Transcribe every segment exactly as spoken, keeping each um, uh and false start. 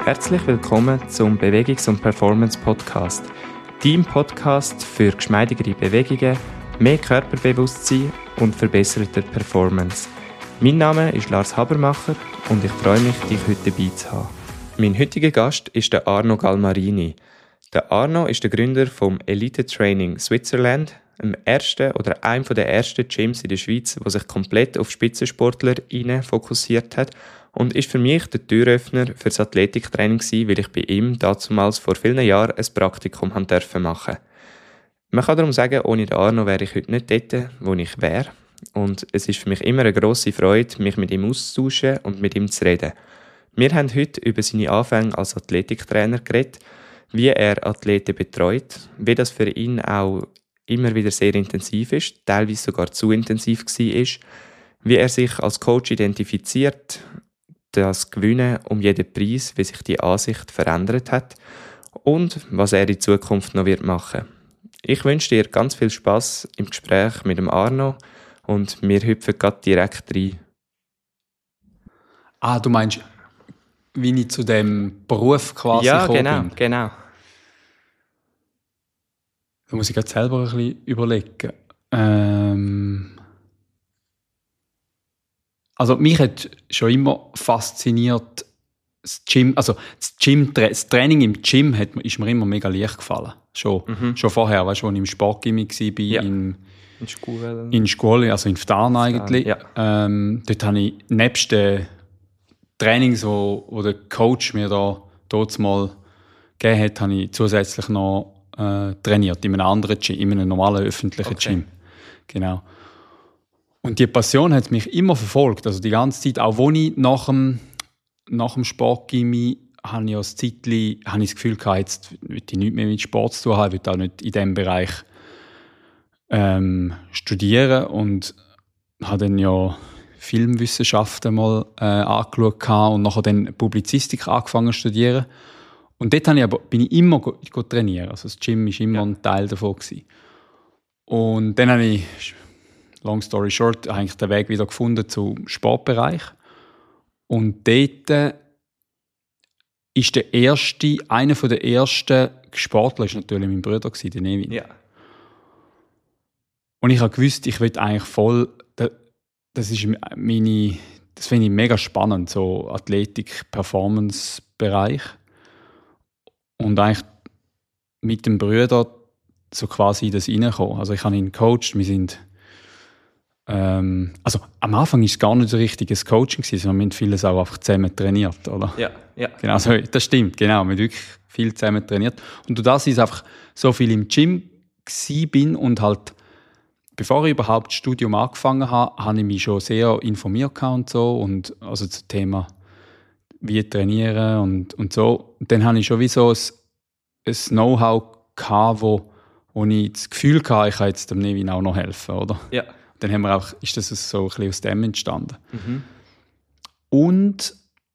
Herzlich willkommen zum Bewegungs- und Performance-Podcast. Dein Podcast für geschmeidigere Bewegungen, mehr Körperbewusstsein und verbesserte Performance. Mein Name ist Lars Habermacher und ich freue mich, dich heute dabei zu haben. Mein heutiger Gast ist der Arno Galmarini. Der Arno ist der Gründer vom Elite Training Switzerland, dem ersten oder einem der ersten Gyms in der Schweiz, der sich komplett auf Spitzensportler fokussiert hat, und ist für mich der Türöffner für das Athletiktraining gewesen, weil ich bei ihm damals vor vielen Jahren ein Praktikum machen durfte. Man kann darum sagen, ohne den Arno wäre ich heute nicht dort, wo ich wäre. Und es ist für mich immer eine grosse Freude, mich mit ihm auszutauschen und mit ihm zu reden. Wir haben heute über seine Anfänge als Athletiktrainer geredet, wie er Athleten betreut, wie das für ihn auch immer wieder sehr intensiv ist, teilweise sogar zu intensiv war, wie er sich als Coach identifiziert, das Gewinnen um jeden Preis, wie sich die Ansicht verändert hat und was er in Zukunft noch wird machen. Ich wünsche dir ganz viel Spass im Gespräch mit dem Arno und wir hüpfen gerade direkt rein. Ah, du meinst, wie ich zu dem Beruf quasi ja, gekommen genau, bin? genau. Da muss ich gerade selber ein bisschen überlegen. Ähm also mich hat schon immer fasziniert das Gym, also das, Gym, das Training im Gym hat, ist mir immer mega leicht gefallen. Schon, Mhm. schon vorher, weißt du, als ich im Sportgymnasium war, Ja. in, In Schule. in Schule, also in Ftan eigentlich. Ja. Ähm, dort habe ich nebst den Trainings, wo, wo der Coach mir da dort mal gegeben hat, habe ich zusätzlich noch äh, trainiert in einem anderen Gym, in einem normalen öffentlichen Okay. Gym. Genau. Und die Passion hat mich immer verfolgt, also die ganze Zeit, auch als ich nach dem, nach dem Sportgymnasium habe ich, als Zeitli, habe ich das Gefühl gehabt, jetzt will ich nichts mehr mit Sport zu tun haben, ich will auch nicht in diesem Bereich ähm, studieren und habe dann ja Filmwissenschaften mal äh, angeschaut und nachher dann Publizistik angefangen zu studieren. Und dort habe ich aber, bin ich immer go, go trainieren, also das Gym war immer Ja. ein Teil davon gewesen. Und dann habe ich, long story short, eigentlich den Weg wieder gefunden zum Sportbereich. Und dort äh, ist der erste, einer der ersten Sportler ist natürlich mein Bruder gewesen, der Nevin. Ja. Und ich habe gewusst, ich will eigentlich voll, das ist meine, das finde ich mega spannend, so Athletik-Performance-Bereich. Und eigentlich mit dem Bruder so quasi in das reinkommen. Also ich habe ihn gecoacht, wir sind ähm, also am Anfang war es gar nicht so richtig ein Coaching gewesen, sondern wir haben vieles auch einfach zusammen trainiert, oder? Ja, ja. Genau, also, das stimmt, genau, wir haben wirklich viel zusammen trainiert. Und durch das ich einfach so viel im Gym gsi bin und halt, bevor ich überhaupt das Studium angefangen habe, habe ich mich schon sehr informiert und so, und also zum Thema wie trainieren und, und so. Und dann habe ich schon wie so ein, ein Know-how gehabt, wo, wo ich das Gefühl hatte, ich kann jetzt dem Nevin auch noch helfen, oder? Ja. Dann haben wir auch, ist das so ein bisschen aus dem entstanden. Mhm. Und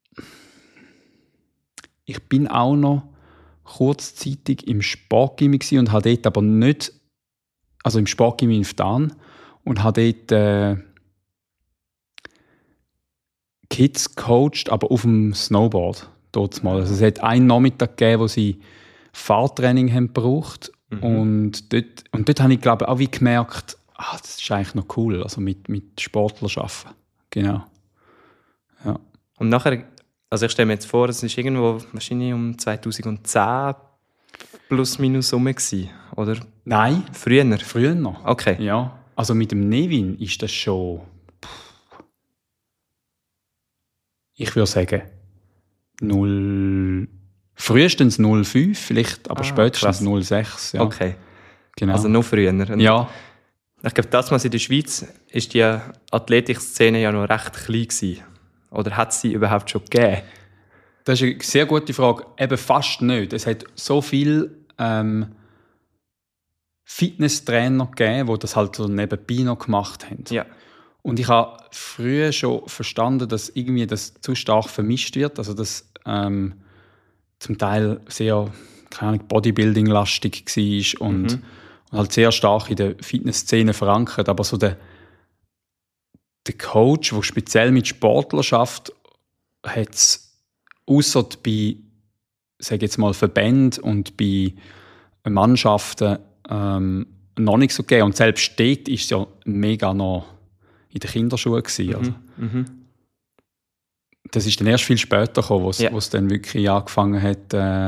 ich bin auch noch kurzzeitig im Sportgymnasium und habe dort aber nicht, also im Sportgymnasium in Ftan, und habe dort äh, Kids gecoacht, aber auf dem Snowboard. Dort mal. Also es hat einen Nachmittag gegeben, wo sie Fahrtraining haben gebraucht. Mhm. Und dort, und dort habe ich, glaube ich, auch wie gemerkt, ah, das ist eigentlich noch cool, also mit, mit Sportlern arbeiten. Genau. Ja. Und nachher, also ich stelle mir jetzt vor, es war irgendwo wahrscheinlich um zweitausendzehn plus minus rum gewesen, oder? Nein, Früher? früher noch. Okay. Ja. Also mit dem Nevin ist das schon, ich würde sagen, null, frühestens null Komma fünf, vielleicht, aber Ah, spätestens krass. null Komma sechs. Ja. Okay. Genau. Also noch früher. Und ja. Ich glaube, damals in der Schweiz ist die Athletikszene ja noch recht klein gewesen. Oder hat sie überhaupt schon gegeben? Das ist eine sehr gute Frage. Eben fast nicht. Es hat so viele ähm, Fitnesstrainer gegeben, die das halt so nebenbei noch gemacht haben. Ja. Und ich habe früher schon verstanden, dass irgendwie das zu stark vermischt wird. Also dass ähm, zum Teil sehr, keine Ahnung, Bodybuilding-lastig war und, Mhm. und halt sehr stark in der Fitnessszene verankert. Aber so der, der Coach, der speziell mit Sportlern arbeitet, hat es ausser bei sage jetzt mal, Verbänden und bei Mannschaften ähm, noch nicht so gegeben. Und selbst dort war es ja mega noch in den Kinderschuhen. Mhm. Also. Mhm. Das ist dann erst viel später gekommen, wo es ja. dann wirklich angefangen hat, äh,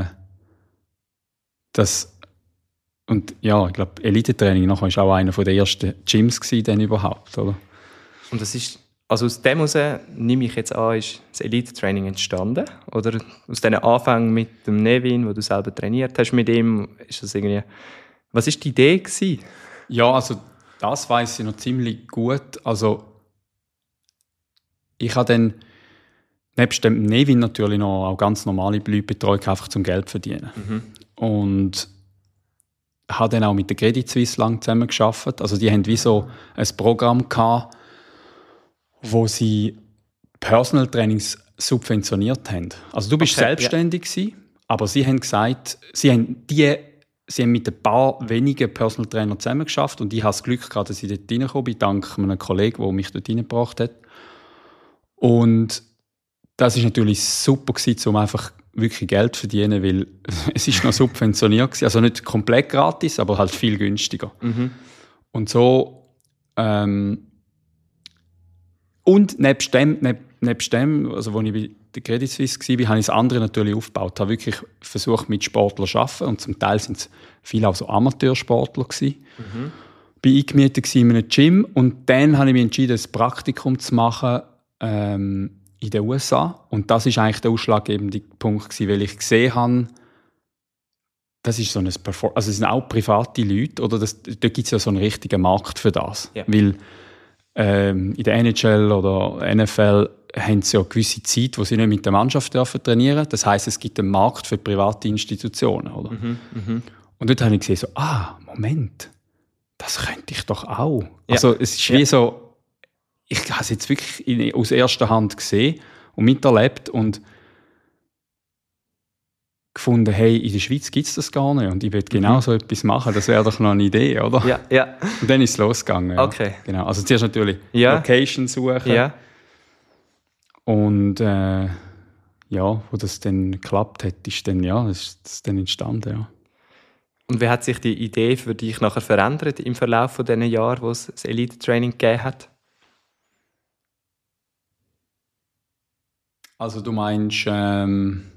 das und ja, ich glaube, Elite-Training nachher war auch einer der ersten Gyms gewesen, überhaupt, oder? Und das ist, also aus dem heraus, nehme ich jetzt an, ist das Elite-Training entstanden? Oder aus diesen Anfängen mit dem Nevin, wo du selber trainiert hast mit ihm, ist das irgendwie, was war die Idee gewesen? Ja, also das weiss ich noch ziemlich gut. Also ich habe dann nebst dem Nevin natürlich noch auch ganz normale Leute betreut, einfach zum Geld zu verdienen. Mhm. Und habe dann auch mit der Credit Suisse lang zusammen gearbeitet. Also die haben wie so ein Programm gehabt, wo sie Personal Trainings subventioniert haben. Also du bist okay, selbstständig, ja. aber sie haben gesagt, sie haben, die, sie haben mit ein paar wenigen Personal Trainer zusammen geschafft und ich habe das Glück gehabt, dass ich dort reingekommen bin, dank einem Kollegen, der mich dort reingebracht hat. Und das war natürlich super gewesen, um einfach wirklich Geld zu verdienen, weil es ist noch subventioniert war. Also nicht komplett gratis, aber halt viel günstiger. Mhm. Und so ähm, und nebst dem, neb, nebst dem, also als ich bei der Credit Suisse war, habe ich das andere natürlich aufgebaut. Ich habe wirklich versucht, mit Sportlern zu arbeiten und zum Teil sind es viele auch so Amateursportler gewesen. Mhm. Ich war eingemietet in einem Gym und dann habe ich mich entschieden, ein Praktikum zu machen ähm, in den U S A. Und das war eigentlich der ausschlaggebende Punkt gewesen, weil ich gesehen habe, das ist so ein Perform- also es sind auch private Leute, oder das, da gibt es ja so einen richtigen Markt für das. Ja. Weil ähm, in der N H L oder N F L haben sie ja eine gewisse Zeit, wo sie nicht mit der Mannschaft dürfen trainieren dürfen. Das heisst, es gibt einen Markt für private Institutionen. Oder? Mhm, mh. Und dort habe ich gesehen, so, ah, Moment, das könnte ich doch auch. Ja. Also es ist wie ja. so, ich habe es jetzt wirklich in, aus erster Hand gesehen und miterlebt und gefunden, hey, in der Schweiz gibt es das gar nicht und ich will genau mhm. so etwas machen, das wäre doch noch eine Idee, oder? Ja, ja. Und dann ist es losgegangen. Okay. Ja. Genau. Also zuerst natürlich ja. Location suchen ja. und äh, ja, wo das dann geklappt hat, ist dann, ja, das ist, das ist dann entstanden, ja. Und wie hat sich die Idee für dich nachher verändert im Verlauf von diesen Jahren, wo es das Elite-Training gegeben hat? Also du meinst, ähm,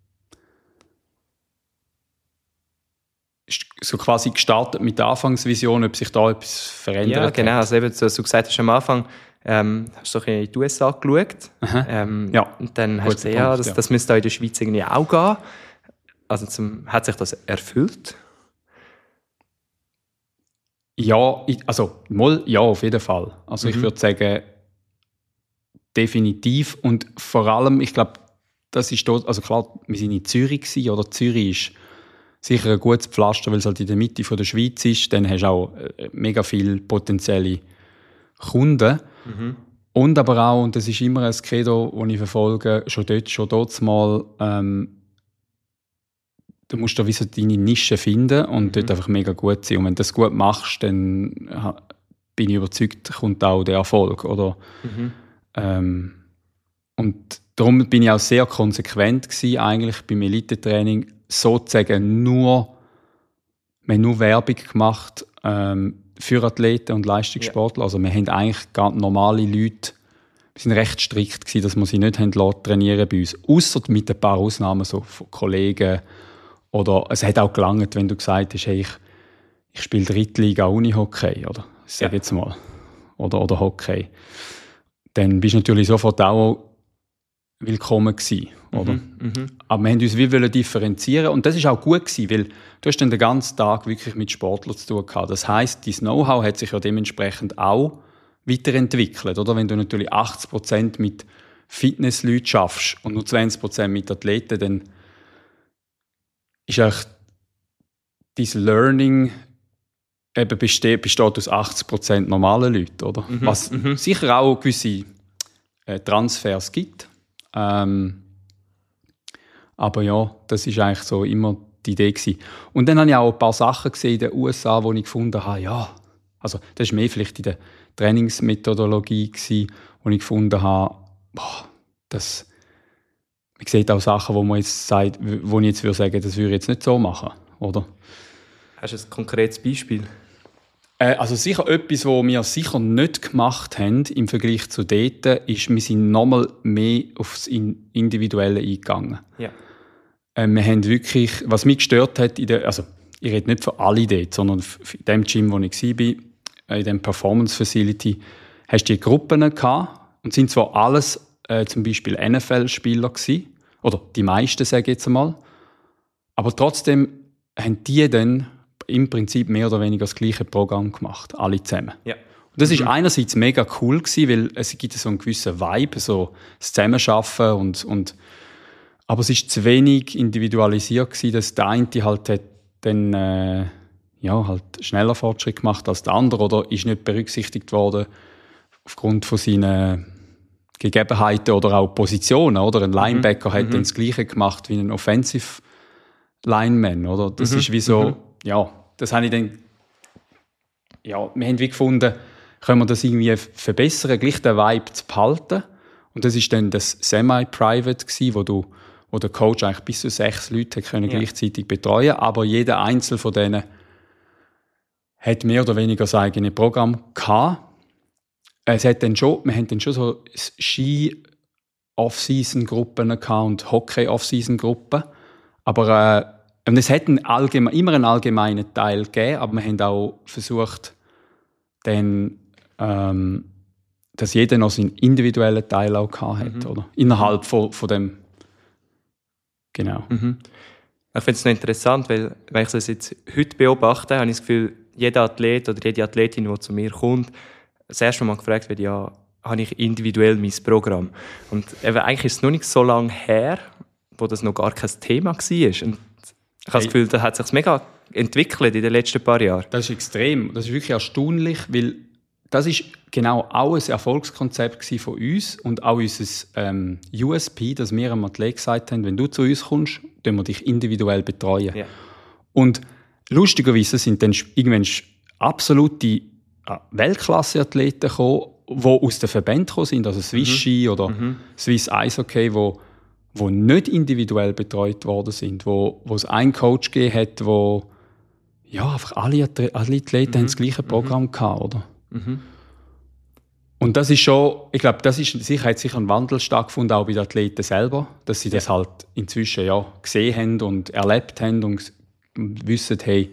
so quasi gestartet mit der Anfangsvision, ob sich da etwas verändert hat? Ja, genau. Also eben, so, du gesagt hast am Anfang, ähm, hast du in die U S A geschaut. Ähm, ja. Und dann hast du gesehen, ja, das, ja. das müsste auch in der Schweiz irgendwie auch gehen. Also zum, hat sich das erfüllt? Ja, also mal, ja, auf jeden Fall. Also mhm. ich würde sagen, definitiv. Und vor allem, ich glaube, das ist dort, also klar, wir waren in Zürich gewesen, oder Zürich ist sicher ein gutes Pflaster, weil es halt in der Mitte von der Schweiz ist. Dann hast du auch mega viele potenzielle Kunden. Mhm. Und aber auch, und das ist immer ein Credo, das ich verfolge, schon dort, schon dort mal, ähm, du musst da wie so deine Nische finden und mhm. dort einfach mega gut sein. Und wenn du das gut machst, dann bin ich überzeugt, kommt auch der Erfolg. Oder? Mhm. Ähm, und darum bin ich auch sehr konsequent gewesen, eigentlich beim Elite-Training, sozusagen nur, wir haben nur Werbung gemacht ähm, für Athleten und Leistungssportler. Ja. Also wir haben eigentlich ganz normale Leute, wir sind recht strikt gewesen, dass wir sie nicht haben lassen, trainieren bei uns. Ausser mit ein paar Ausnahmen so von Kollegen. Oder es hat auch gelangt, wenn du gesagt hast, hey, ich, ich spiele Drittliga Unihockey, oder? Ich sage ja. jetzt mal. Oder, oder Hockey. Dann bist du natürlich sofort auch willkommen gewesen, oder? Mhm, mh. Aber wir haben uns wie wollen differenzieren und das war auch gut gewesen, weil du hast dann den ganzen Tag wirklich mit Sportlern zu tun gehabt. Das heisst, dein Know-how hat sich ja dementsprechend auch weiterentwickelt, oder? Wenn du natürlich achtzig Prozent mit Fitnessleuten schaffst und nur zwanzig Prozent mit Athleten, dann ist eigentlich dein Learning eben besteht, besteht aus achtzig Prozent normalen Leuten, oder? Mhm, was m-hmm. sicher auch gewisse äh, Transfers gibt. Ähm, aber ja, das ist eigentlich so immer die Idee gewesen. Und dann habe ich auch ein paar Sachen gesehen in den U S A, wo ich gefunden habe, ja, also das war mehr vielleicht in der Trainingsmethodologie gewesen, wo ich gefunden habe, boah, das man sieht auch Sachen, wo man jetzt sagt, wo ich jetzt würde sagen, das würde ich jetzt nicht so machen, oder? Hast du ein konkretes Beispiel? Äh, also sicher etwas, was wir sicher nicht gemacht haben im Vergleich zu dort, ist, wir sind nochmal mehr aufs Individuelle eingegangen. Ja. Äh, wir haben wirklich, was mich gestört hat, in der, also ich rede nicht für alle dort, sondern in dem Gym, wo ich war, in dem Performance Facility, hast du die Gruppen gehabt und sind zwar alles äh, zum Beispiel N F L-Spieler gewesen, oder die meisten, sage ich jetzt einmal, aber trotzdem haben die dann im Prinzip mehr oder weniger das gleiche Programm gemacht, alle zusammen. Ja. Und das mhm. ist einerseits mega cool gewesen, weil es gibt so einen gewissen Vibe, so das Zusammenarbeiten und, und aber es war zu wenig individualisiert gewesen, dass der eine halt hat dann äh, ja, halt schneller Fortschritt gemacht als der andere oder ist nicht berücksichtigt worden aufgrund von seinen Gegebenheiten oder auch Positionen. Oder? Ein Linebacker mhm. hat mhm. dann das Gleiche gemacht wie ein Offensive Lineman. Oder? Das mhm. ist wie so, mhm. ja, das habe ich dann, ja, wir haben wie gefunden, können wir das irgendwie verbessern, gleich den Vibe zu behalten. Und das ist dann das Semi-Private gewesen, wo du wo der Coach eigentlich bis zu sechs Leute können ja. gleichzeitig betreuen, aber jeder einzelne von denen hat mehr oder weniger das eigene Programm gehabt. Es hat dann schon, wir hatten dann schon so Ski-Off-Season-Gruppen und Hockey-Off-Season-Gruppen, aber äh, es hat einen allgemein, immer einen allgemeinen Teil gegeben, aber wir haben auch versucht, dann, ähm, dass jeder noch seinen individuellen Teil auch gehabt hat, mhm. oder? Innerhalb von, von dem. Genau. Mhm. Ich finde es noch interessant, weil wenn ich das jetzt heute beobachte, habe ich das Gefühl, jeder Athlet oder jede Athletin, die zu mir kommt, das erste Mal gefragt wird, ja, habe ich individuell mein Programm? Und eben, eigentlich ist es noch nicht so lange her, wo das noch gar kein Thema war. Und ich habe das Gefühl, das hat sich mega entwickelt in den letzten paar Jahren. Das ist extrem. Das ist wirklich erstaunlich, weil das ist genau auch ein Erfolgskonzept von uns und auch unser ähm, U S P, dass wir einem Athlet gesagt haben, wenn du zu uns kommst, dann wir dich individuell betreuen. Ja. Und lustigerweise sind dann irgendwann absolute äh, Weltklasse-Athleten gekommen, die aus den Verbänden gekommen sind, also Swiss Ski mhm. oder mhm. Swiss Eishockey, wo, wo nicht individuell betreut worden sind, wo, wo es einen Coach gegeben hat, wo ja, einfach alle Athleten mhm. haben das gleiche Programm mhm. gehabt, oder? Mhm. Und das ist schon, ich glaube, das ist sicher, hat sicher ein Wandel stattgefunden, auch bei den Athleten selber, dass sie ja. das halt inzwischen ja gesehen haben und erlebt haben und wissen, hey,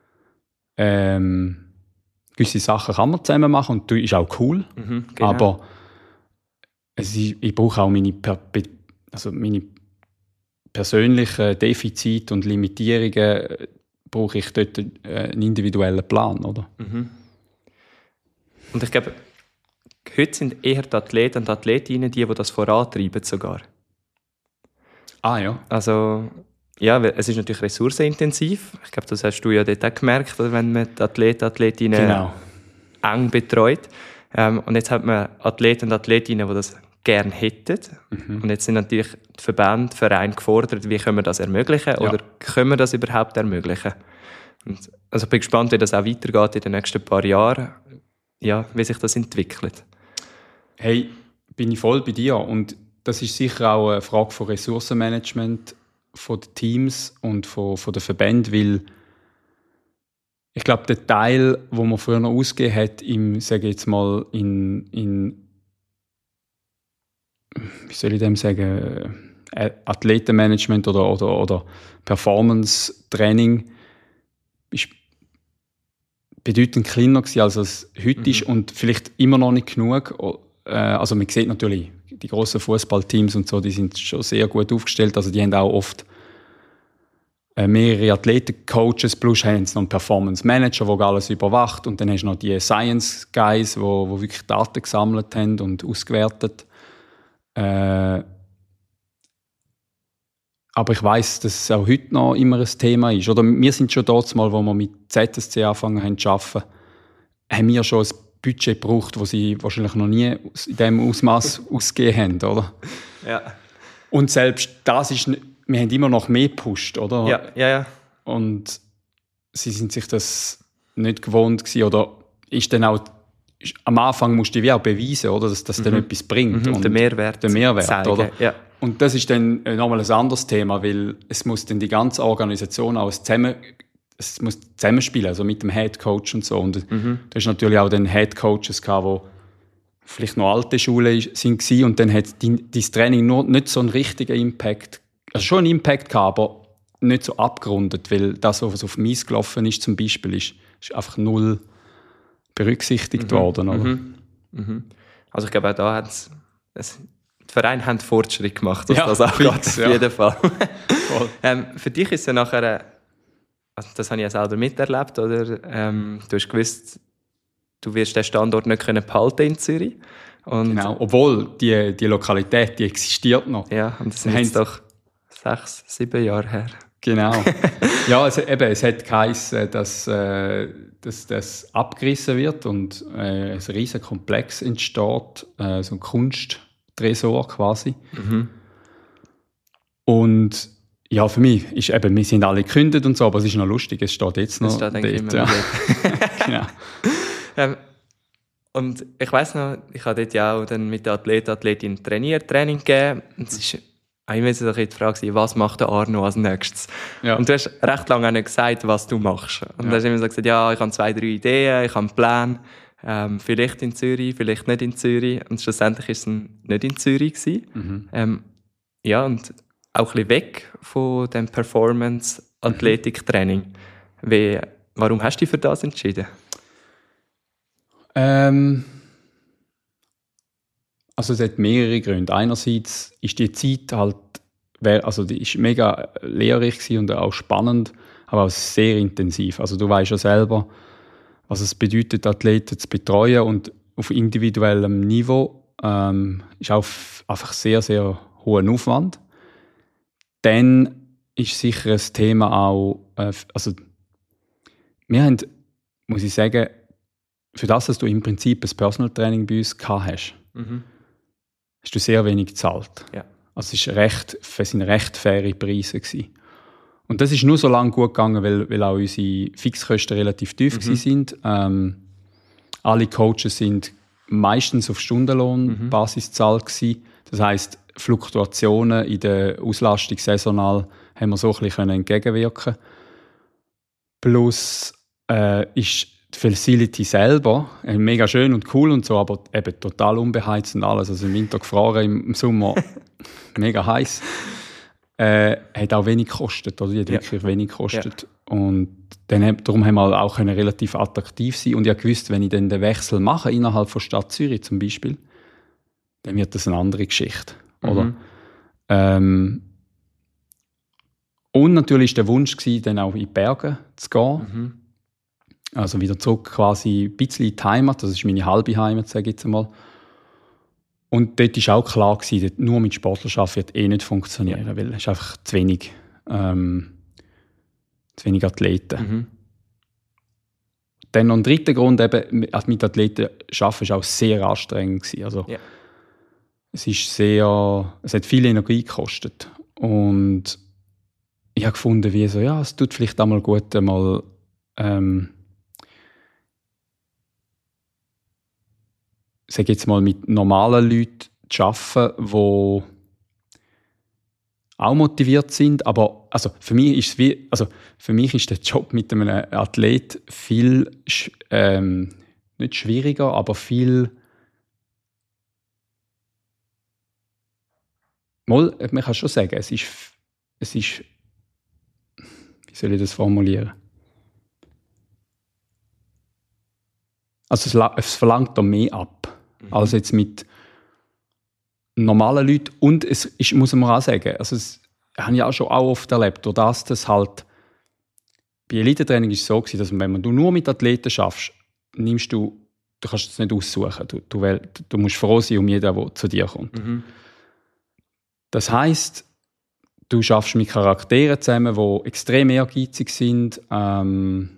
ähm, gewisse Sachen kann man zusammen machen und das ist auch cool, mhm, genau. aber es ist, ich brauche auch meine, also meine persönlichen Defizite und Limitierungen, brauche ich dort einen individuellen Plan, oder? Mhm. Und ich glaube, heute sind eher die Athleten und Athletinnen die, die das vorantreiben sogar. Ah ja. Also, ja, es ist natürlich ressourcenintensiv. Ich glaube, das hast du ja dort auch gemerkt, wenn man die Athleten und Athletinnen genau. eng betreut. Ähm, und jetzt hat man Athleten und Athletinnen, die das gerne hätten. Mhm. Und jetzt sind natürlich die Verbände, die Vereine gefordert, wie können wir das ermöglichen ja. oder können wir das überhaupt ermöglichen. Und also ich bin gespannt, wie das auch weitergeht in den nächsten paar Jahren. Ja, wie sich das entwickelt. Hey, bin ich voll bei dir. Und das ist sicher auch eine Frage von Ressourcenmanagement von den Teams und von, von den Verbänden, weil ich glaube, der Teil, wo man früher noch ausgegeben hat, im, sage ich jetzt mal, in, in wie soll ich dem sagen, Athletenmanagement oder, oder, oder Performance-Training, ist bedeutend kleiner gewesen, als es heute mhm. ist und vielleicht immer noch nicht genug. Also man sieht natürlich, die grossen Fußballteams und so, die sind schon sehr gut aufgestellt. Also die haben auch oft mehrere Athleten-Coaches, plus haben sie noch einen Performance-Manager, der alles überwacht. Und dann hast du noch die Science-Guys, die wirklich Daten gesammelt haben und ausgewertet. Äh, aber ich weiss, dass es auch heute noch immer ein Thema ist. Oder wir sind schon dort mal, wo wir mit Z S C angefangen haben zu arbeiten, haben wir schon ein Budget gebraucht, das sie wahrscheinlich noch nie in diesem Ausmaß ausgegeben haben, oder? Ja. Und selbst das ist, wir haben immer noch mehr gepusht, oder? Ja, ja, ja. Und sie sind sich das nicht gewohnt gewesen, oder ist dann auch am Anfang musst du dir wie auch beweisen, oder, dass das mhm. dann etwas bringt. Mhm. Und der Mehrwert. Der Mehrwert, zeigen. oder? Ja. Und das ist dann nochmal ein anderes Thema, weil es muss dann die ganze Organisation auch zusammen, es muss zusammenspielen, also mit dem Head Coach und so. Und mhm. da ist natürlich auch dann Head Coaches gehabt, die vielleicht noch alte Schulen waren und dann hat das Training nur nicht so einen richtigen Impact, also schon einen Impact gehabt, aber nicht so abgerundet, weil das, was auf Mies gelaufen ist, zum Beispiel, ist, ist einfach null berücksichtigt mhm. worden. Oder? Mhm. Mhm. Also ich glaube, auch da hat es, die Vereine haben Fortschritt gemacht, was ja, das angeht, auf ja. jeden Fall. ähm, für dich ist es ja nachher, also das habe ich ja selber miterlebt, oder? Ähm, du hast gewusst, du wirst den Standort nicht können behalten in Zürich. Und genau, obwohl die, die Lokalität, die existiert noch. Ja, und das sind jetzt doch sechs, sieben Jahre her. Genau. Ja, es, eben, es hat geheißen, dass, äh, dass das abgerissen wird und äh, ein riesiger Komplex entsteht, äh, so ein Kunsttresor quasi. Mhm. Und ja, für mich ist eben, wir sind alle gekündigt und so, aber es ist noch lustig, es steht jetzt noch es steht dort. Immer ja. noch Genau. ähm, und ich weiss noch, ich habe dort ja auch dann mit den Athleten, Athletinnen trainiert, Training gegeben. Und es ist immer so die Frage, was macht der Arno als nächstes? Ja. Und du hast recht lange auch nicht gesagt, was du machst. Und ja. du hast immer so gesagt, ja, ich habe zwei, drei Ideen, ich habe einen Plan. Ähm, vielleicht in Zürich, vielleicht nicht in Zürich. Und schlussendlich war es nicht in Zürich gewesen. Mhm. Ähm, ja, und auch ein bisschen weg von dem Performance-Athletik-Training. Wie, warum hast du dich für das entschieden? Ähm, also es hat mehrere Gründe. Einerseits ist die Zeit halt, also die ist mega lehrreich und auch spannend, aber auch sehr intensiv. Also du weißt ja selber, was es bedeutet, Athleten zu betreuen und auf individuellem Niveau ähm, ist auch einfach sehr, sehr hoher Aufwand. Dann ist sicher ein Thema auch, äh, also wir haben, muss ich sagen, für das, dass du im Prinzip ein Personal Training bei uns gehabt hast, mhm. hast du sehr wenig gezahlt. Ja. Also es war recht, es waren recht faire Preise gewesen. Und das ist nur so lange gut gegangen, weil, weil auch unsere Fixkosten relativ tief mhm. sind. Ähm, alle Coaches sind meistens auf Stundenlohnbasis gezahlt gewesen. Das heisst, Fluktuationen in der Auslastung saisonal haben wir so ein bisschen entgegenwirken. Plus äh, ist die Facility selber äh, mega schön und cool und so, aber eben total unbeheizt und alles. Also im Winter gefroren, im Sommer mega heiß. Äh, hat auch wenig gekostet, oder? Die hat ja. wirklich wenig gekostet. Ja. Und dann, darum haben wir auch können relativ attraktiv sein. Und ich habe gewusst, wenn ich dann den Wechsel mache, innerhalb von Stadt Zürich zum Beispiel, dann wird das eine andere Geschichte. Oder? Mhm. Ähm, und natürlich war der Wunsch, dann auch in die Berge zu gehen. Mhm. Also wieder zurück quasi ein bisschen in die Heimat. Das ist meine halbe Heimat, sage ich jetzt einmal. Und dort war auch klar, dass nur mit Sportlerschaft wird eh nicht funktionieren, ja. weil es ist einfach zu wenig, ähm, zu wenig Athleten. Mhm. Dann noch ein dritter Grund, eben, mit Athleten arbeiten war auch sehr anstrengend. Also, ja. es, ist sehr, es hat viel Energie gekostet. Und ich habe gefunden, wie so, ja, es tut vielleicht einmal gut, einmal ähm, sage jetzt mal, mit normalen Leuten zu arbeiten, die auch motiviert sind. Aber also für, mich ist es wie, also für mich ist der Job mit einem Athlet viel, ähm, nicht schwieriger, aber viel. Mal, man kann schon sagen, es ist, es ist, wie soll ich das formulieren? Also es, es verlangt da mehr ab, mhm. als jetzt mit normalen Leuten. Und es ist, muss man auch sagen, also das habe ich auch schon auch oft erlebt, durch das, dass halt bei Elite-Training ist es so gewesen, dass wenn du nur mit Athleten schaffst, nimmst du, du kannst es nicht aussuchen. Du, du, du musst froh sein um jeden, der zu dir kommt. Mhm. Das heisst, du schaffst mit Charakteren zusammen, die extrem ehrgeizig sind, ähm,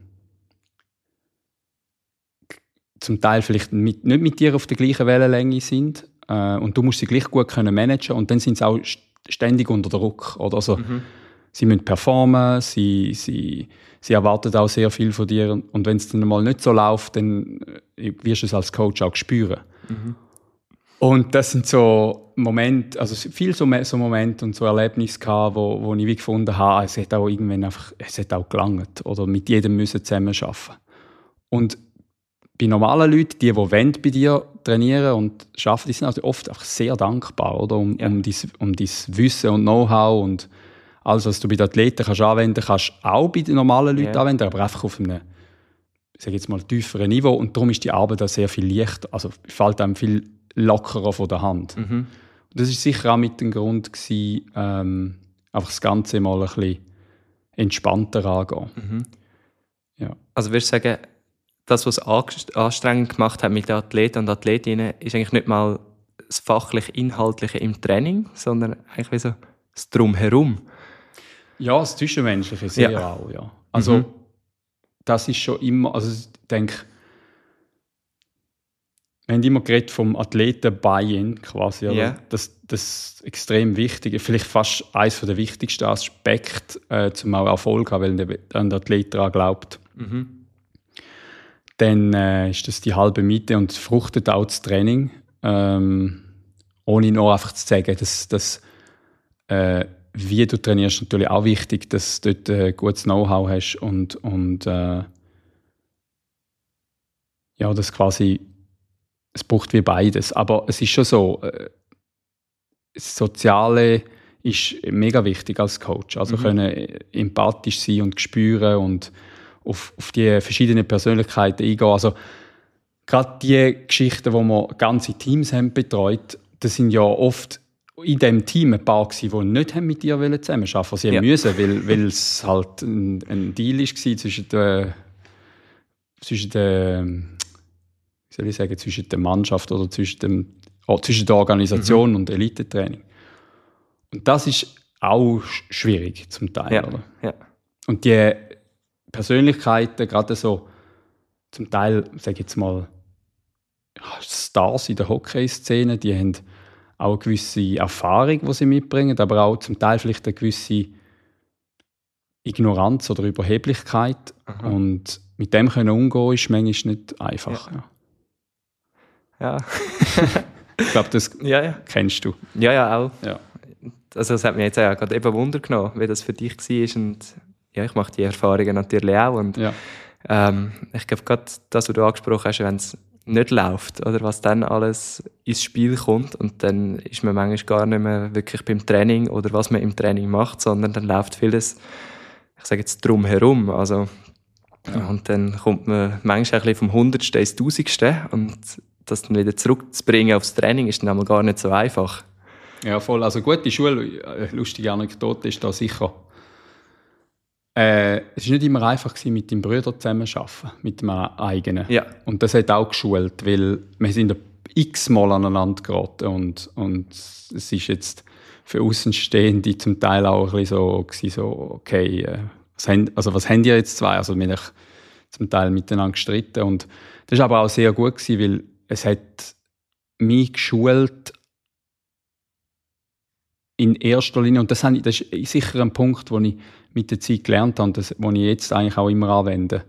zum Teil vielleicht mit, nicht mit dir auf der gleichen Wellenlänge sind, äh, und du musst sie gleich gut können managen und dann sind sie auch ständig unter Druck. Oder? Also, mhm. sie müssen performen, sie, sie, sie erwarten auch sehr viel von dir. Und wenn es dann mal nicht so läuft, dann wirst du es als Coach auch spüren. Mhm. Und das sind so Momente, also viele so, so Momente und so Erlebnisse gehabt, wo, wo ich wie gefunden habe, es hat auch irgendwann einfach, es hat auch gelangt. Oder mit jedem müssen zusammen arbeiten. Und bei normalen Leuten, die, die wollen bei dir trainieren und arbeiten, die sind also oft einfach sehr dankbar, oder? Um, ja. um, dein, um dein Wissen und Know-how und alles, was du bei den Athleten kannst anwenden kannst, auch bei den normalen Leuten ja. anwenden, aber einfach auf einem, ich sage jetzt mal, tieferen Niveau. Und darum ist die Arbeit auch sehr viel leichter, also fällt einem viel lockerer von der Hand. Mhm. Und das war sicher auch mit dem Grund, gewesen, ähm, einfach das Ganze mal ein bisschen entspannter angehen. Mhm. Ja. Also würdest du sagen, das, was es anstrengend gemacht hat mit den Athleten und Athletinnen, ist eigentlich nicht mal das fachlich-inhaltliche im Training, sondern eigentlich wie so das Drumherum. Ja, das Zwischenmenschliche sehr ja. auch, ja. Also mhm. das ist schon immer, also ich denke, wir haben immer geredet vom Athleten-Buy-in quasi, yeah. das, das ist extrem wichtig, vielleicht fast eines der wichtigsten Aspekte, äh, zum auch Erfolg zu haben, weil der, der Athlet daran glaubt. Mhm. Dann äh, ist das die halbe Miete und fruchtet auch das Training. Ähm, ohne noch einfach zu sagen, dass, dass äh, wie du trainierst, natürlich auch wichtig, dass du dort äh, gutes Know-how hast und, und äh, ja, das quasi, es braucht wie beides. Aber es ist schon so, äh, das Soziale ist mega wichtig als Coach. Also mhm. können empathisch sein und spüren und auf, auf die verschiedenen Persönlichkeiten eingehen. Also gerade die Geschichten, wo wir ganze Teams haben betreut, das sind ja oft in diesem Team ein paar gewesen, die nicht mit dir zusammenarbeiten wollten. Sie ja. müssen, weil, weil es halt ein, ein Deal war zwischen der, zwischen der, wie soll ich sagen, zwischen der Mannschaft oder zwischen, dem, oh, zwischen der Organisation mhm. und Elite-Training. Und das ist auch schwierig zum Teil. Ja. Oder? Ja. Und die Persönlichkeiten, gerade so zum Teil, sage ich jetzt mal, Stars in der Hockey-Szene, die haben auch eine gewisse Erfahrung, die sie mitbringen, aber auch zum Teil vielleicht eine gewisse Ignoranz oder Überheblichkeit. Aha. Und mit dem können umgehen, ist manchmal nicht einfach. Ja. ja. Ich glaube, das ja, ja. kennst du. Ja, ja, auch. Ja. Also das hat mich jetzt auch gerade eben Wunder genommen, wie das für dich war. Und ja, ich mache die Erfahrungen natürlich auch. Und ja. ähm, ich glaube, gerade das, was du angesprochen hast, wenn es nicht läuft, oder was dann alles ins Spiel kommt, und dann ist man manchmal gar nicht mehr wirklich beim Training oder was man im Training macht, sondern dann läuft vieles, ich sage jetzt, drumherum. Also, ja. Und dann kommt man manchmal ein bisschen vom Hundertste ins Tausendste, und das dann wieder zurückzubringen aufs Training ist dann einmal gar nicht so einfach. Ja, voll. Also gute Schule, eine lustige Anekdote ist da sicher. Äh, es war nicht immer einfach, mit deinem Bruder zusammenzuarbeiten, mit dem eigenen. Ja. Und das hat auch geschult, weil wir sind x-mal aneinander geraten und, und es ist jetzt für Außenstehende zum Teil auch ein bisschen so, so okay, äh, was, haben, also was haben die jetzt zwei? Also wir haben zum Teil miteinander gestritten, und das war aber auch sehr gut gewesen, weil es hat mich geschult in erster Linie, und das, habe ich, das ist sicher ein Punkt, den ich mit der Zeit gelernt habe und das, den ich jetzt eigentlich auch immer anwende.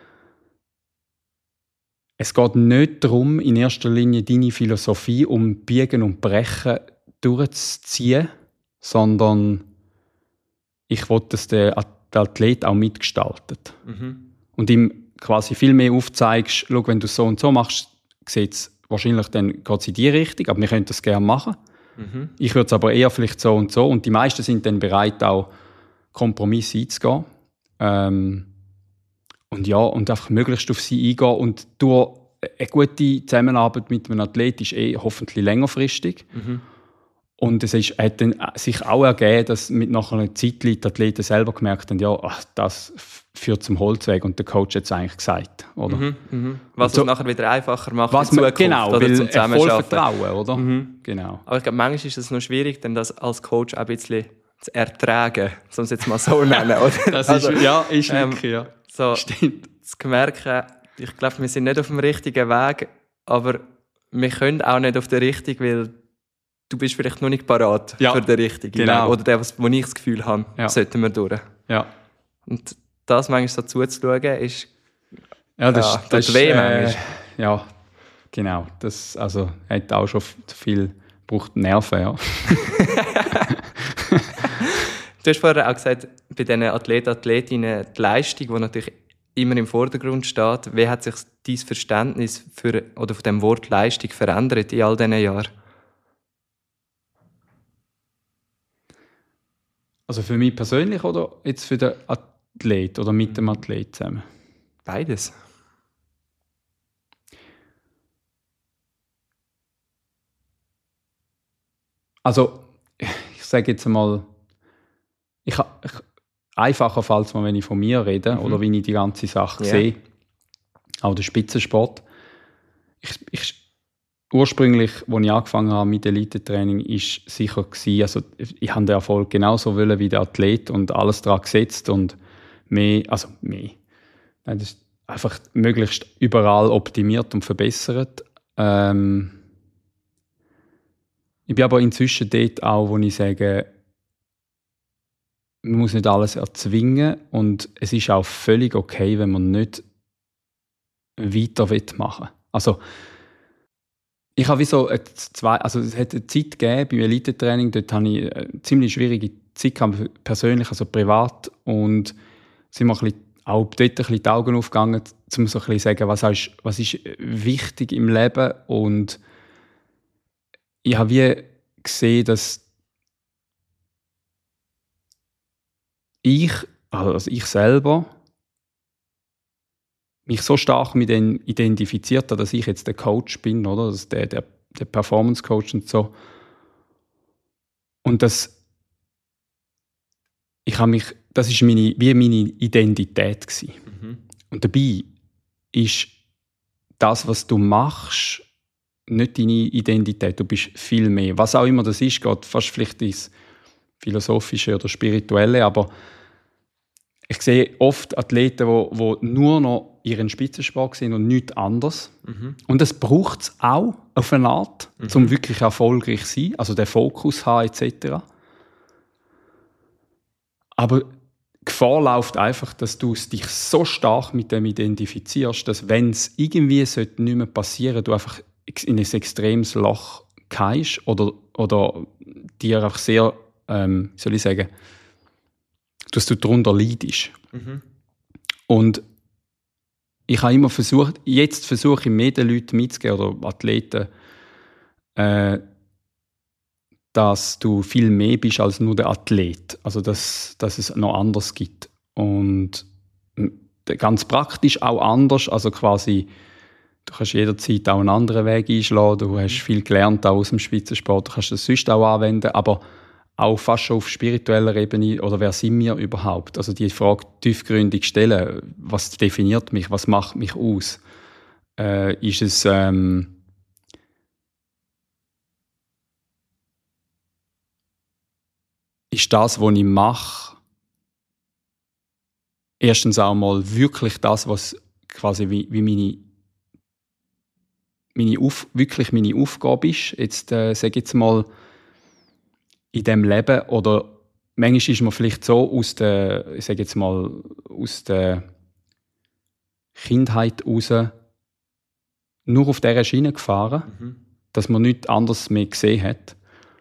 Es geht nicht darum, in erster Linie deine Philosophie um Biegen und Brechen durchzuziehen, sondern ich will, dass der Athlet auch mitgestaltet. Mhm. Und ihm quasi viel mehr aufzeigst, schau, wenn du so und so machst, sieht es wahrscheinlich, dann geht es in die Richtung, aber wir können das gerne machen. Mhm. Ich würde es aber eher vielleicht so und so. Und die meisten sind dann bereit, auch Kompromisse einzugehen. Ähm, und ja, und einfach möglichst auf sie eingehen. Und durch eine gute Zusammenarbeit mit einem Athlet ist eh hoffentlich längerfristig. Mhm. Und es ist, hat dann sich auch ergeben, dass mit nach einer Zeit die Athleten selber gemerkt haben, ja, ach, das führt zum Holzweg, und der Coach hat es eigentlich gesagt. Oder? Mhm, mhm. Was so, es nachher wieder einfacher macht was in man, Zukunft, genau, oder weil zum Zusammenarbeiten. Voll Vertrauen, oder? Mhm. Genau. Aber ich glaube, manchmal ist es noch schwierig, denn das als Coach auch ein bisschen zu ertragen, soll es jetzt mal so nennen. Oder? Das ist, also, ja, ist wirklich, ähm, ja. So, stimmt. Zu merken, ich glaube, wir sind nicht auf dem richtigen Weg, aber wir können auch nicht auf den richtigen, weil du bist vielleicht noch nicht parat ja, für den richtigen genau. Weg. Oder der, wo ich das Gefühl habe, ja. sollten wir durch. Ja. Und das manchmal so zuzuschauen, ist ja, das, ja, das weh ist, manchmal. Äh, ja, genau. Das also, hat auch schon viel braucht Nerven, ja. Du hast vorher auch gesagt, bei diesen Athleten, Athletinnen die Leistung, die natürlich immer im Vordergrund steht. Wie hat sich dein Verständnis für, oder von dem Wort Leistung verändert in all diesen Jahren? Also für mich persönlich oder jetzt für den Athlet oder mit dem Athlet zusammen? Beides. Also ich sage jetzt mal, ich, ich, einfacher fällt es mir, wenn ich von mir rede mhm. oder wie ich die ganze Sache yeah. sehe, auch der Spitzensport. Ich, ich, ursprünglich, als ich angefangen habe mit Elite-Training, war sicher gewesen, also ich habe den Erfolg genauso wollen wie der Athlet und alles daran gesetzt und mehr, also mehr. Nein, das ist einfach möglichst überall optimiert und verbessert. Ähm, ich bin aber inzwischen dort auch, wo ich sage, man muss nicht alles erzwingen und es ist auch völlig okay, wenn man nicht weiter machen will. Also ich habe wie so zwei, also es hat eine Zeit gegeben beim Elite-Training, dort hatte ich eine ziemlich schwierige Zeit gehabt, persönlich, also privat, und sind mir ein bisschen, auch dort ein bisschen die Augen aufgegangen, um so ein bisschen zu sagen, was ist, was ist wichtig im Leben, und ich habe wie gesehen, dass ich, also ich selber, mich so stark mit denen identifiziert habe, dass ich jetzt der Coach bin, oder? Das der, der, der Performance-Coach und so. Und das, ich habe mich, das ist meine, wie meine Identität gewesen. Mhm. Und dabei ist das, was du machst, nicht deine Identität. Du bist viel mehr. Was auch immer das ist, geht fast vielleicht ins Philosophische oder Spirituelle, aber ich sehe oft Athleten, die, die nur noch ihren Spitzensport sind und nichts anderes. Mhm. Und das braucht es auch auf eine Art, mhm. um wirklich erfolgreich zu sein, also den Fokus haben et cetera. Aber die Gefahr läuft einfach, dass du dich so stark mit dem identifizierst, dass, wenn es irgendwie nicht mehr passieren sollte, du einfach in ein extremes Loch gehst oder, oder dir einfach sehr, ähm, wie soll ich sagen, dass du darunter leidest. Mhm. Und ich habe immer versucht, jetzt versuche ich mehr den Leuten mitzugeben, oder Athleten, äh, dass du viel mehr bist als nur der Athlet. Also, dass, dass es noch anders gibt. Und ganz praktisch auch anders, also quasi, du kannst jederzeit auch einen anderen Weg einschlagen, du hast viel gelernt auch aus dem Spitzensport, du kannst das sonst auch anwenden, aber auch fast schon auf spiritueller Ebene, oder wer sind wir überhaupt? Also die Frage tiefgründig stellen, was definiert mich, was macht mich aus? Äh, ist es ähm, ist das, was ich mache, erstens auch mal wirklich das, was quasi wie, wie meine, meine Auf, wirklich meine Aufgabe ist, jetzt äh, sage ich jetzt mal, in diesem Leben, oder manchmal ist man vielleicht so aus der, ich sage jetzt mal, aus der Kindheit raus nur auf dieser Schiene gefahren, mhm. dass man nichts anderes mehr gesehen hat